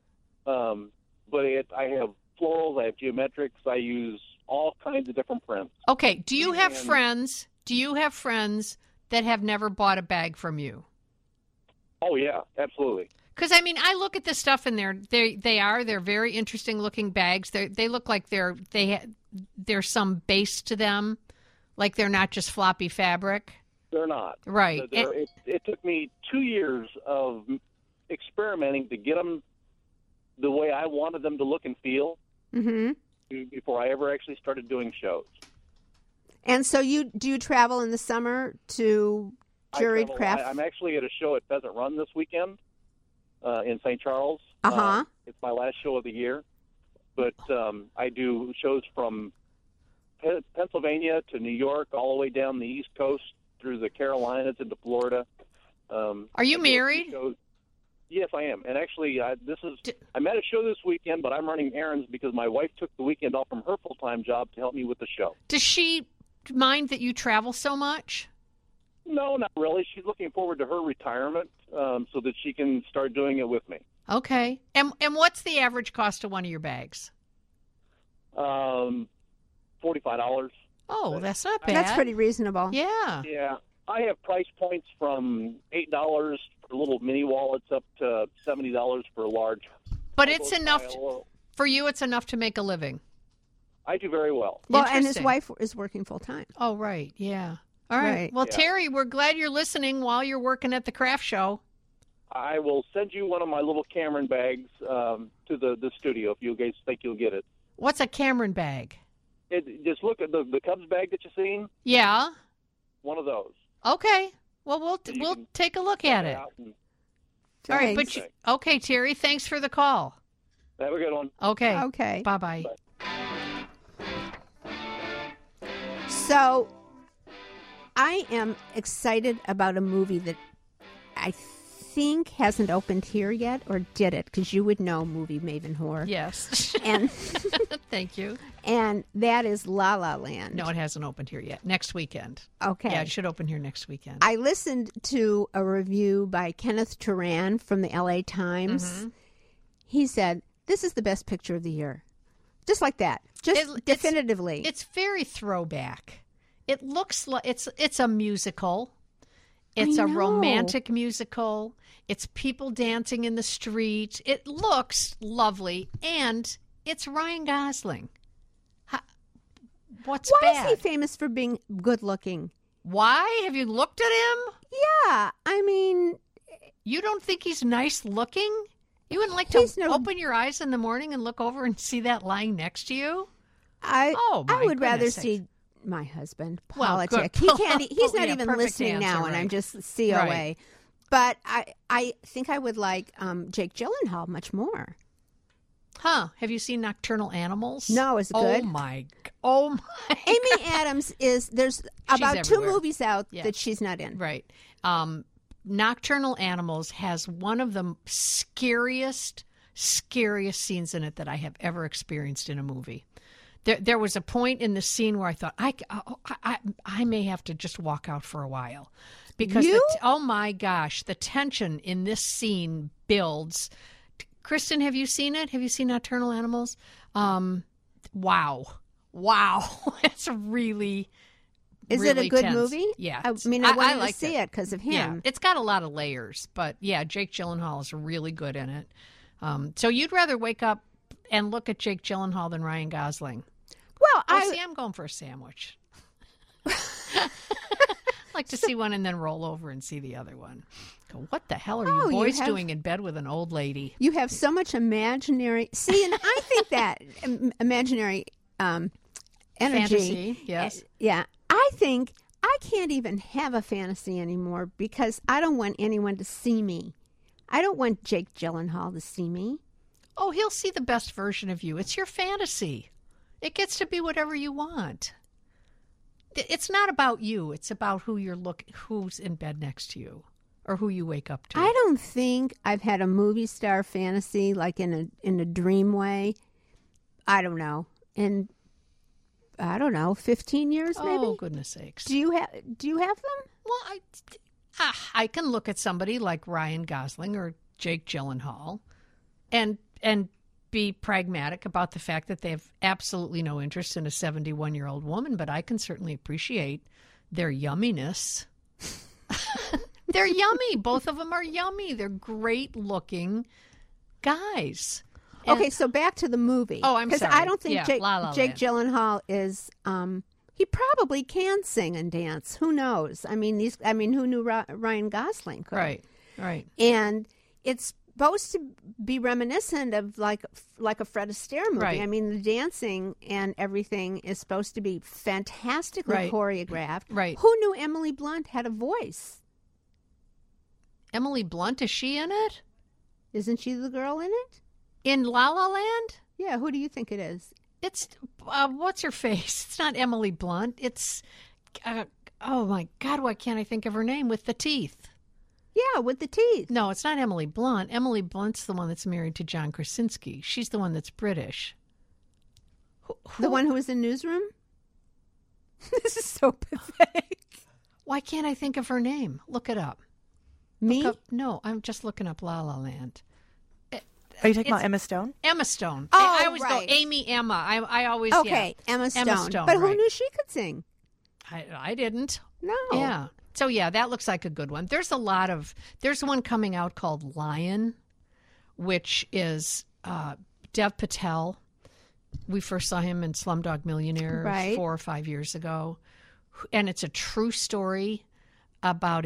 But I have florals, I have geometrics, I use all kinds of different prints. Okay. Do you have friends? Do you have friends that have never bought a bag from you? Oh yeah, absolutely. Because I mean, I look at the stuff in there. They're very interesting looking bags. They look like there's some base to them, like they're not just floppy fabric. They're not. Right. It took me 2 years of experimenting to get them the way I wanted them to look and feel before I ever actually started doing shows. And so do you travel in the summer to juried craft? I'm actually at a show at Pheasant Run this weekend. In St. Charles. It's my last show of the year. But I do shows from Pennsylvania to New York, all the way down the East Coast through the Carolinas into Florida. Are you married? Yes, I am. And actually, I'm at a show this weekend, but I'm running errands because my wife took the weekend off from her full-time job to help me with the show. Does she mind that you travel so much? No, not really. She's looking forward to her retirement so that she can start doing it with me. Okay. And what's the average cost of one of your bags? $45. Oh, that's not bad. That's pretty reasonable. Yeah. Yeah. I have price points from $8 for little mini wallets up to $70 for large. But it's enough for you. It's enough to make a living. I do very well. Well, and his wife is working full time. Oh, right. Yeah. All right. Well, yeah. Terry, we're glad you're listening while you're working at the craft show. I will send you one of my little Cameron bags to the studio if you guys think you'll get it. What's a Cameron bag? Just look at the Cubs bag that you've seen. Yeah. One of those. Okay. Well, we'll take a look at it. All right. Okay, Terry, thanks for the call. Have a good one. Okay. Okay. Bye-bye. So I am excited about a movie that I think hasn't opened here yet, or did it? Because you would know movie Maven Whore. Yes. And thank you. And that is La La Land. No, it hasn't opened here yet. Next weekend. Okay. Yeah, it should open here next weekend. I listened to a review by Kenneth Turan from the LA Times. Mm-hmm. He said, this is the best picture of the year. Just like that. Just definitively. It's very throwback. It looks like it's a musical. It's a romantic musical. It's people dancing in the street. It looks lovely, and it's Ryan Gosling. Why is he famous for being good-looking? Why? Have you looked at him? Yeah, I mean... You don't think he's nice-looking? You wouldn't like to open your eyes in the morning and look over and see that lying next to you? I would rather see my husband politic. Well, he's not even listening now, right. And I'm just COA. Right. But I think I would like Jake Gyllenhaal much more. Huh? Have you seen Nocturnal Animals? No, is it good? Oh my! Amy Adams there's about everywhere. 2 movies out that she's not in. Right. Nocturnal Animals has one of the scariest scariest scenes in it that I have ever experienced in a movie. There was a point in the scene where I thought, I may have to just walk out for a while. Because, oh my gosh, the tension in this scene builds. Kristen, have you seen it? Have you seen Nocturnal Animals? Wow. It's really, Is really it a good tense. movie? Yeah. I mean, I wanted liked to see it because of him. Yeah, it's got a lot of layers, but yeah, Jake Gyllenhaal is really good in it. So you'd rather wake up and look at Jake Gyllenhaal than Ryan Gosling? Well, I'm going for a sandwich. I like to see one and then roll over and see the other one. Go, what the hell are you boys doing in bed with an old lady? You have so much imaginary. See, and I think that imaginary energy. Fantasy, yes. Yeah. I think I can't even have a fantasy anymore because I don't want anyone to see me. I don't want Jake Gyllenhaal to see me. Oh, he'll see the best version of you. It's your fantasy. It gets to be whatever you want. It's not about you. It's about who's in bed next to you or who you wake up to. I don't think I've had a movie star fantasy like in a dream way. I don't know. In 15 years maybe? Oh, goodness sakes. Do you have them? Well, I can look at somebody like Ryan Gosling or Jake Gyllenhaal and be pragmatic about the fact that they have absolutely no interest in a 71-year-old woman, but I can certainly appreciate their yumminess. They're yummy. Both of them are yummy. They're great-looking guys. Okay, so back to the movie. Oh, I'm sorry. Because I don't think Yeah, Jake La La Land. Gyllenhaal is. He probably can sing and dance. Who knows? I mean, who knew Ryan Gosling could? Right. And it's supposed to be reminiscent of like a Fred Astaire movie. Right. I mean, the dancing and everything is supposed to be fantastically choreographed. Right. Who knew Emily Blunt had a voice? Emily Blunt, is she in it? Isn't she the girl in it? In La La Land? Yeah, who do you think it is? It's, what's her face? It's not Emily Blunt. It's, oh my God, why can't I think of her name? With the teeth. Yeah, with the teeth. No, it's not Emily Blunt. Emily Blunt's the one that's married to John Krasinski. She's the one that's British. The one who was in Newsroom? This is so pathetic. Why can't I think of her name? Look it up. Me? No, I'm just looking up La La Land. Are you talking about Emma Stone? Emma Stone. Oh, I always go Amy Emma. I always okay. Yeah. Emma Stone. But right. who knew she could sing? I didn't. No. Yeah. So yeah, that looks like a good one. There's one coming out called Lion, which is Dev Patel. We first saw him in Slumdog Millionaire 4 or 5 years ago, and it's a true story about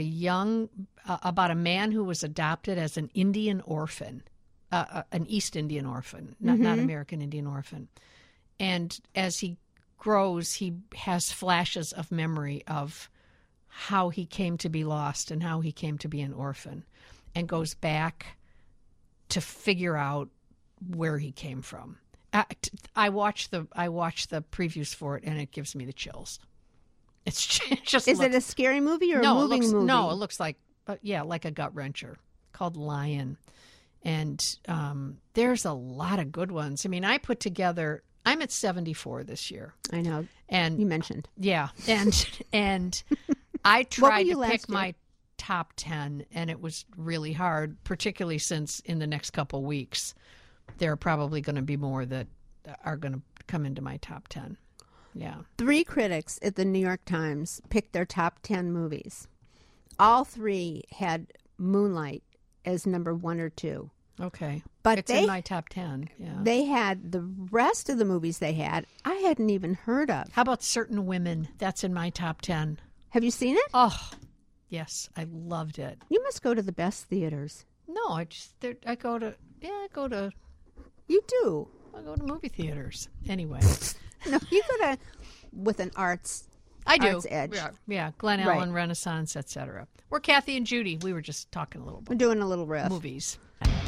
a man who was adopted as an Indian orphan. An East Indian orphan, not American Indian orphan. And as he grows, he has flashes of memory of how he came to be lost and how he came to be an orphan, and goes back to figure out where he came from. I watched the previews for it, and it gives me the chills. It's just. Is it a scary movie or a moving movie? No, it looks like, like a gut wrencher called Lion. And there's a lot of good ones. I mean, I'm at 74 this year. I know. And you mentioned. Yeah. And I tried to pick my top 10, and it was really hard, particularly since in the next couple weeks, there are probably going to be more that are going to come into my top 10. Yeah. 3 critics at the New York Times picked their top 10 movies. All 3 had Moonlight as number 1 or 2. Okay. But it's in my top 10. Yeah. They had the rest of the movies I hadn't even heard of. How about Certain Women? That's in my top 10. Have you seen it? Oh, yes. I loved it. You must go to the best theaters. No, I go to. You do? I go to movie theaters. Anyway. No, you go to with an arts edge. Yeah. Glen Ellen, Renaissance, etc. We're Kathy and Judy. We were just talking a little bit. We're doing a little riff. Movies.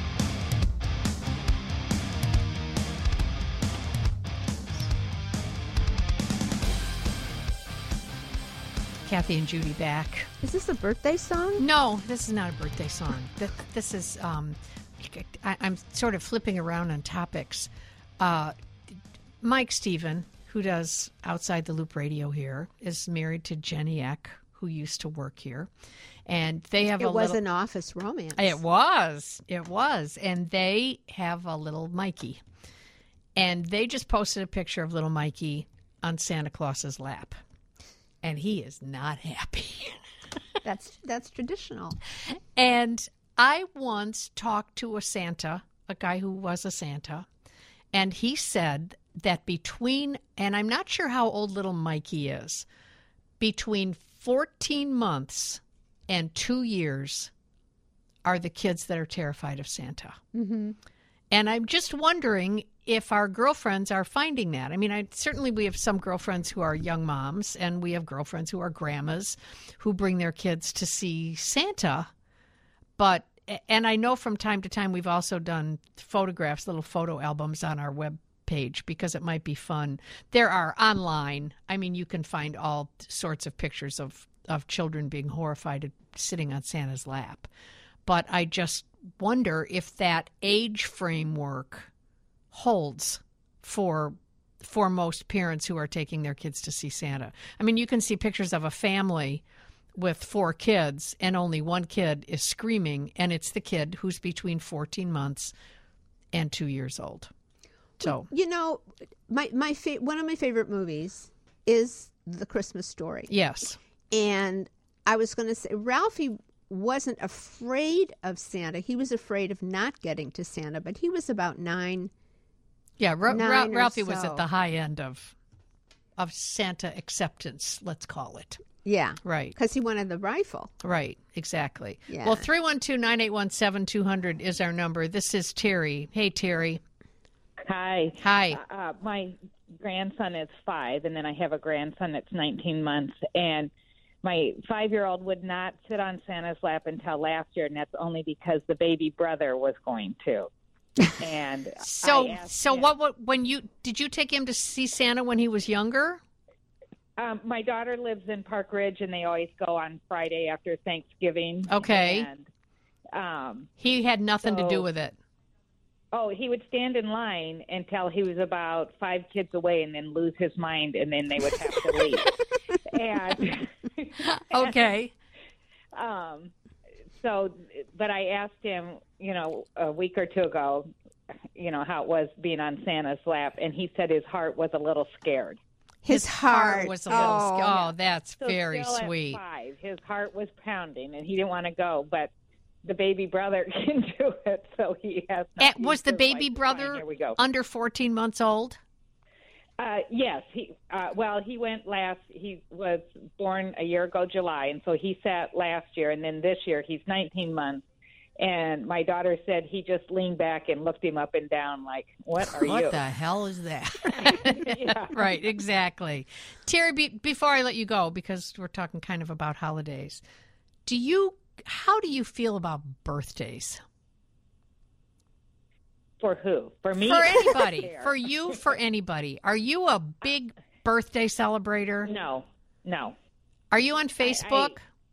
Kathy and Judy back. Is this a birthday song? No, this is not a birthday song. This is I'm sort of flipping around on topics. Mike Stephen, who does Outside the Loop Radio here, is married to Jenny Eck, who used to work here. And they have It was an office romance. It was. And they have a little Mikey. And they just posted a picture of little Mikey on Santa Claus's lap. And he is not happy. That's traditional. And I once talked to a Santa, a guy who was a Santa, and he said that and I'm not sure how old little Mikey is, between 14 months and 2 years are the kids that are terrified of Santa. Mm-hmm. And I'm just wondering if our girlfriends are finding that. I mean, certainly we have some girlfriends who are young moms, and we have girlfriends who are grandmas who bring their kids to see Santa. And I know from time to time we've also done photographs, little photo albums on our web page because it might be fun. There are online. I mean, you can find all sorts of pictures of children being horrified at sitting on Santa's lap. But I just wonder if that age framework holds for most parents who are taking their kids to see Santa. I mean, you can see pictures of a family with 4 kids and only one kid is screaming, and it's the kid who's between 14 months and 2 years old. So, you know, one of my favorite movies is The Christmas Story. Yes. And I was going to say, Ralphie wasn't afraid of Santa. He was afraid of not getting to Santa, but he was about 9. Yeah, Ralphie was so. at the high end of Santa acceptance, let's call it. Yeah. Right. Because he wanted the rifle. Right, exactly. Yeah. Well, 312-981-7200 is our number. This is Terry. Hey, Terry. Hi. Hi. My grandson is 5, and then I have a grandson that's 19 months. And my 5-year-old would not sit on Santa's lap until last year, and that's only because the baby brother was going to. And did you take him to see Santa when he was younger? My daughter lives in Park Ridge, and they always go on Friday after Thanksgiving. Okay. And he had nothing to do with it. Oh, he would stand in line until he was about 5 kids away and then lose his mind, and then they would have to leave. Okay. But I asked him, a week or two ago, how it was being on Santa's lap, and he said his heart was a little scared. His heart was a little scared. Oh, that's very still sweet. At 5, his heart was pounding, and he didn't want to go, but the baby brother can do it, so he has not. Was the baby brother under 14 months old? Yes. He went last. He was born a year ago, July, and so he sat last year, and then this year he's 19 months. And my daughter said he just leaned back and looked him up and down like, what are you? What the hell is that? Yeah. Right, exactly. Terry, before I let you go, because we're talking kind of about holidays, how do you feel about birthdays? For who? For me? For anybody. For you, for anybody. Are you a big birthday celebrator? No. Are you on Facebook?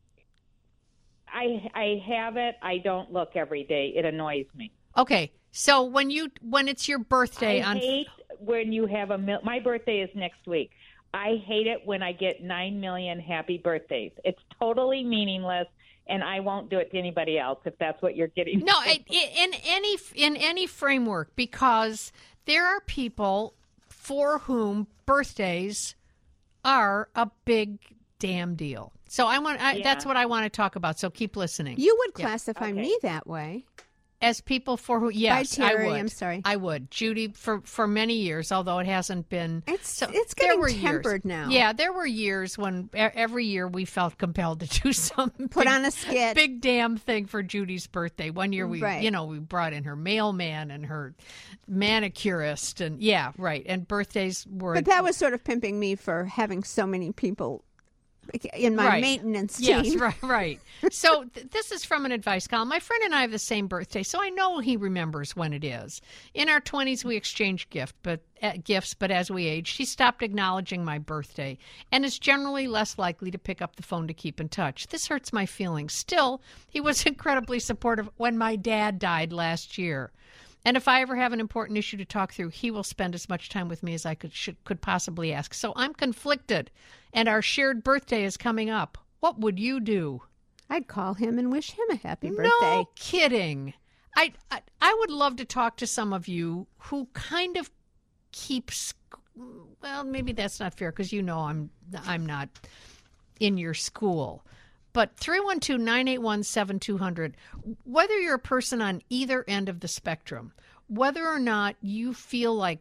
I have it. I don't look every day. It annoys me. Okay. So when it's your birthday I hate when you have my birthday is next week. I hate it when I get 9 million happy birthdays. It's totally meaningless, and I won't do it to anybody else if that's what you're getting. No, in any framework, because there are people for whom birthdays are a big damn deal. So that's what I want to talk about. So keep listening. You would classify me that way. As people for who, yes, By Terry, I would. I'm sorry. I would. Judy, for many years, although it hasn't been. It's getting tempered now. Yeah, there were years when every year we felt compelled to do something. Put on a skit. Big damn thing for Judy's birthday. One year we brought in her mailman and her manicurist. And yeah, right. And birthdays were. But that was sort of pimping me for having so many people in my Right. maintenance team. Yes, right. So this is from an advice column. My friend and I have the same birthday, so I know he remembers when it is. In our 20s, we exchanged gifts, but as we age, she stopped acknowledging my birthday and is generally less likely to pick up the phone to keep in touch. This hurts my feelings. Still, he was incredibly supportive when my dad died last year. And if I ever have an important issue to talk through, he will spend as much time with me as I could possibly ask. So I'm conflicted, and our shared birthday is coming up. What would you do? I'd call him and wish him a happy birthday. No kidding. I would love to talk to some of you who kind of keeps. Well, maybe that's not fair because I'm not in your school. But 312-981-7200, whether you're a person on either end of the spectrum, whether or not you feel like,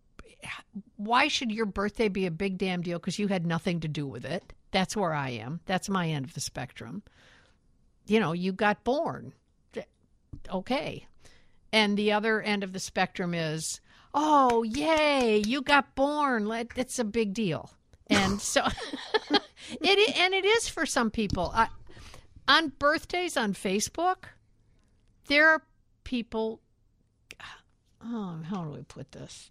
why should your birthday be a big damn deal because you had nothing to do with it? That's where I am. That's my end of the spectrum. You got born. Okay. And the other end of the spectrum is, oh, yay, you got born. It's a big deal. And so it is for some people. On birthdays on Facebook, there are people, how do we put this?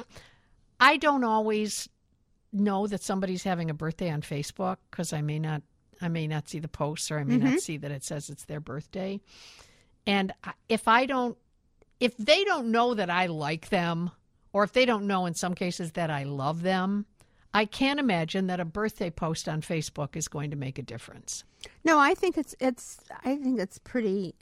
I don't always know that somebody's having a birthday on Facebook because I may not see the posts, or I may not see that it says it's their birthday. And if they don't know that I like them, or if they don't know in some cases that I love them, I can't imagine that a birthday post on Facebook is going to make a difference. No, I think it's pretty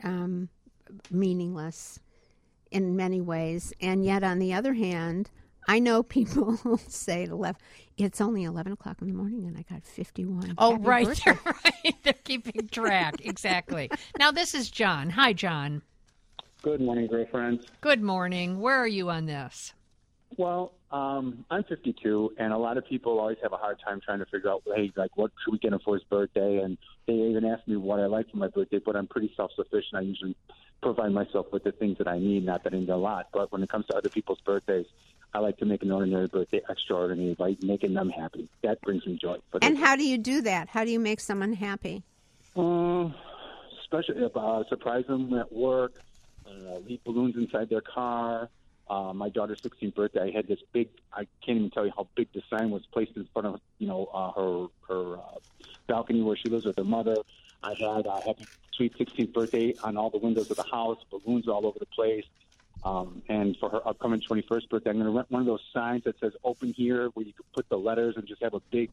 meaningless in many ways. And yet, on the other hand, I know people who say it's only 11 o'clock in the morning and I got 51. Oh, Happy right. birthday. Right. They're keeping track. Exactly. Now, this is John. Hi, John. Good morning, girlfriends. Good morning. Where are you on this? Well, I'm 52, and a lot of people always have a hard time trying to figure out, hey, like, what should we get him for his birthday? And they even ask me what I like for my birthday, but I'm pretty self-sufficient. I usually provide myself with the things that I need, not that I need a lot. But when it comes to other people's birthdays, I like to make an ordinary birthday extraordinary by making them happy. That brings me joy. And how do you do that? How do you make someone happy? Especially surprise them at work, leave balloons inside their car. My daughter's 16th birthday, I had this big, I can't even tell you how big the sign was placed in front of, her balcony where she lives with her mother. I had a happy sweet 16th birthday on all the windows of the house, balloons all over the place. And for her upcoming 21st birthday, I'm going to rent one of those signs that says open here, where you can put the letters and just have a big,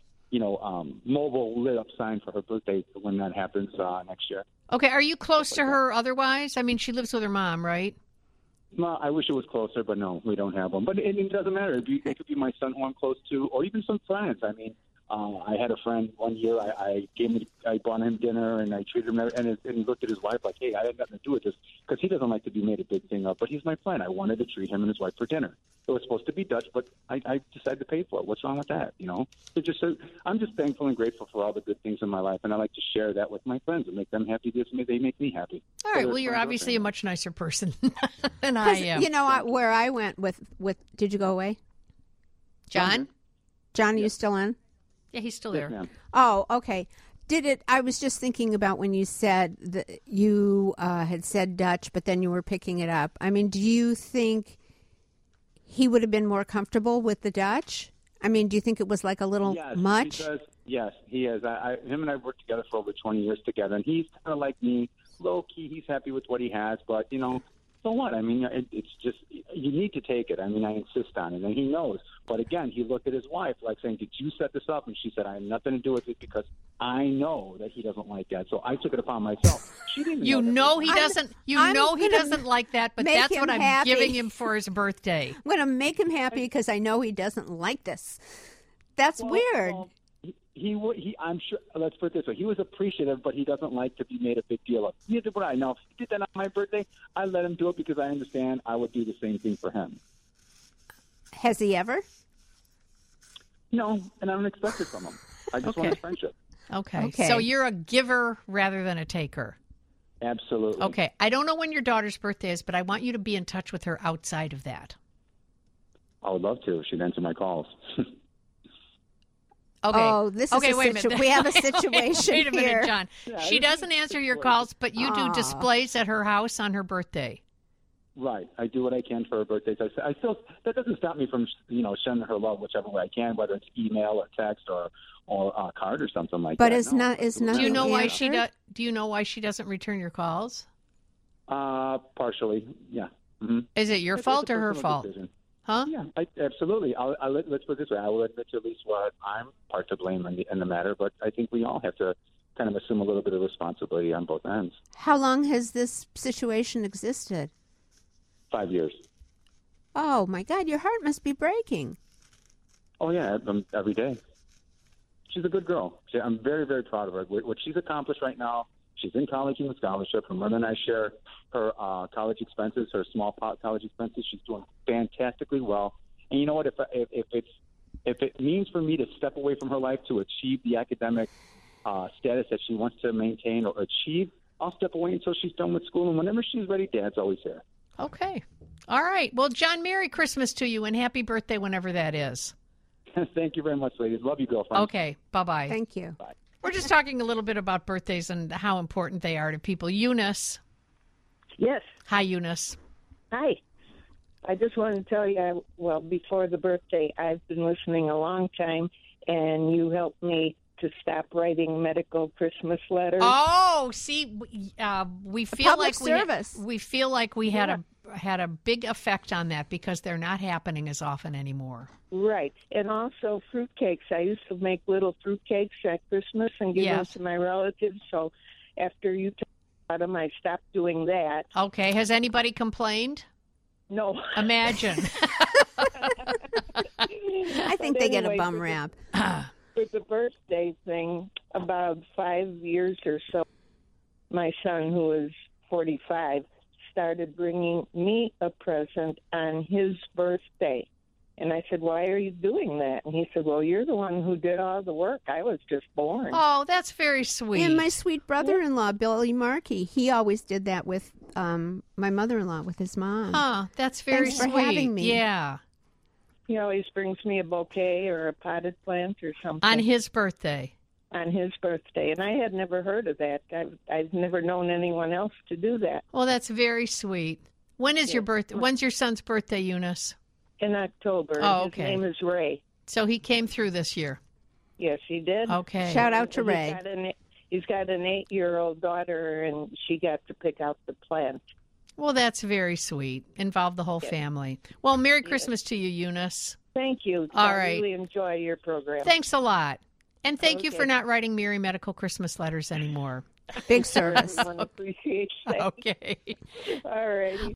mobile lit up sign for her birthday when that happens next year. Okay. Are you close to her otherwise? I mean, she lives with her mom, right? No, I wish it was closer, but no, we don't have one. But it doesn't matter. It could be my son who I'm close to, or even some friends. I mean, I had a friend one year. I bought him dinner, and I treated him, and he looked at his wife like, "Hey, I had nothing to do with this," because he doesn't like to be made a big thing of. But he's my friend. I wanted to treat him and his wife for dinner. It was supposed to be Dutch, but I decided to pay for it. What's wrong with that? I'm just thankful and grateful for all the good things in my life, and I like to share that with my friends and make them happy. They make me happy. All right. Well, you're obviously a much nicer person than I am. You know where I went with? Did you go away, John? John, are you still on? Yeah, he's still there. Yes, Oh, okay. I was just thinking about when you said that you had said Dutch, but then you were picking it up. I mean, do you think he would have been more comfortable with the Dutch? I mean, do you think it was like a little much? Yes, he is. Him and I worked together for over 20 years together, and he's kind of like me, low-key. He's happy with what he has, but, so what? I mean, it's just, you need to take it. I mean, I insist on it, and he knows. But again, he looked at his wife like saying, did you set this up? And she said, I have nothing to do with it because I know that he doesn't like that. So I took it upon myself. She didn't he doesn't. He doesn't like that, but that's what I'm happy. giving him for his birthday. I'm going to make him happy because I know he doesn't like this. That's weird. I'm sure, let's put it this way, he was appreciative, but he doesn't like to be made a big deal of. Neither would I. Now, if he did that on my birthday, I let him do it because I understand I would do the same thing for him. Has he ever? No, and I don't expect it from him. I just want a friendship. Okay. So you're a giver rather than a taker. Absolutely. Okay. I don't know when your daughter's birthday is, but I want you to be in touch with her outside of that. I would love to. She'd answer my calls. Okay. Oh, this is okay, wait a minute. we have a situation Wait a minute, here. John. Yeah, She doesn't answer your calls, but you do displays at her house on her birthday. Right. I do what I can for her birthdays. I still that doesn't stop me from sending her love whichever way I can, whether it's email or text or a card or something like but that. it's not. It's not. Do you know why she does? Do you know why she doesn't return your calls? Partially, yeah. Mm-hmm. Is it your fault or her fault? Decision. Huh? Yeah, absolutely. Let's put it this way. I will admit to at least what I'm part to blame in the matter, but I think we all have to kind of assume a little bit of responsibility on both ends. How long has this situation existed? 5 years. Oh, my God, your heart must be breaking. Oh, yeah, every day. She's a good girl. I'm very, very proud of her. What she's accomplished right now, she's in college with a scholarship. Her mother and I share her college expenses, her small college expenses. She's doing fantastically well. And you know what? If it means for me to step away from her life to achieve the academic status that she wants to maintain or achieve, I'll step away until she's done with school. And whenever she's ready, Dad's always there. Okay. All right. Well, John, Merry Christmas to you and happy birthday whenever that is. Thank you very much, ladies. Love you, girlfriend. Okay. Bye-bye. Thank you. Bye. We're just talking a little bit about birthdays and how important they are to people. Eunice. Yes. Hi, Eunice. Hi. I just wanted to tell you, before the birthday, I've been listening a long time, and you helped me to stop writing medical Christmas letters. Oh, see, we feel public like service. we feel like we had a big effect on that because they're not happening as often anymore. Right. And also fruitcakes. I used to make little fruitcakes at Christmas and give them to my relatives. So after you talked about them, I stopped doing that. Okay. Has anybody complained? No. Imagine. I think they get a bum rap. For the birthday thing, about 5 years or so, my son, who is 45, started bringing me a present on his birthday. And I said, why are you doing that? And he said, well, you're the one who did all the work. I was just born. Oh, that's very sweet. And my sweet brother-in-law, Billy Markey, he always did that with my mother-in-law, with his mom. Oh, that's very Thanks sweet. for having me. Yeah. He always brings me a bouquet or a potted plant or something. On his birthday. On his birthday. And I had never heard of that. I've never known anyone else to do that. Well, that's very sweet. When is your birthday? When's your son's birthday, Eunice? In October. Oh, okay. His name is Ray. So he came through this year. Yes, he did. Okay. Shout out to Ray. He's got an 8-year-old daughter, and she got to pick out the plant. Well, that's very sweet. Involve the whole family. Well, Merry Christmas to you, Eunice. Thank you. All I right. really enjoy your program. Thanks a lot. And thank you Okay. for not writing Merry Medical Christmas letters anymore. Big service. Everyone appreciates that. Okay. All righty.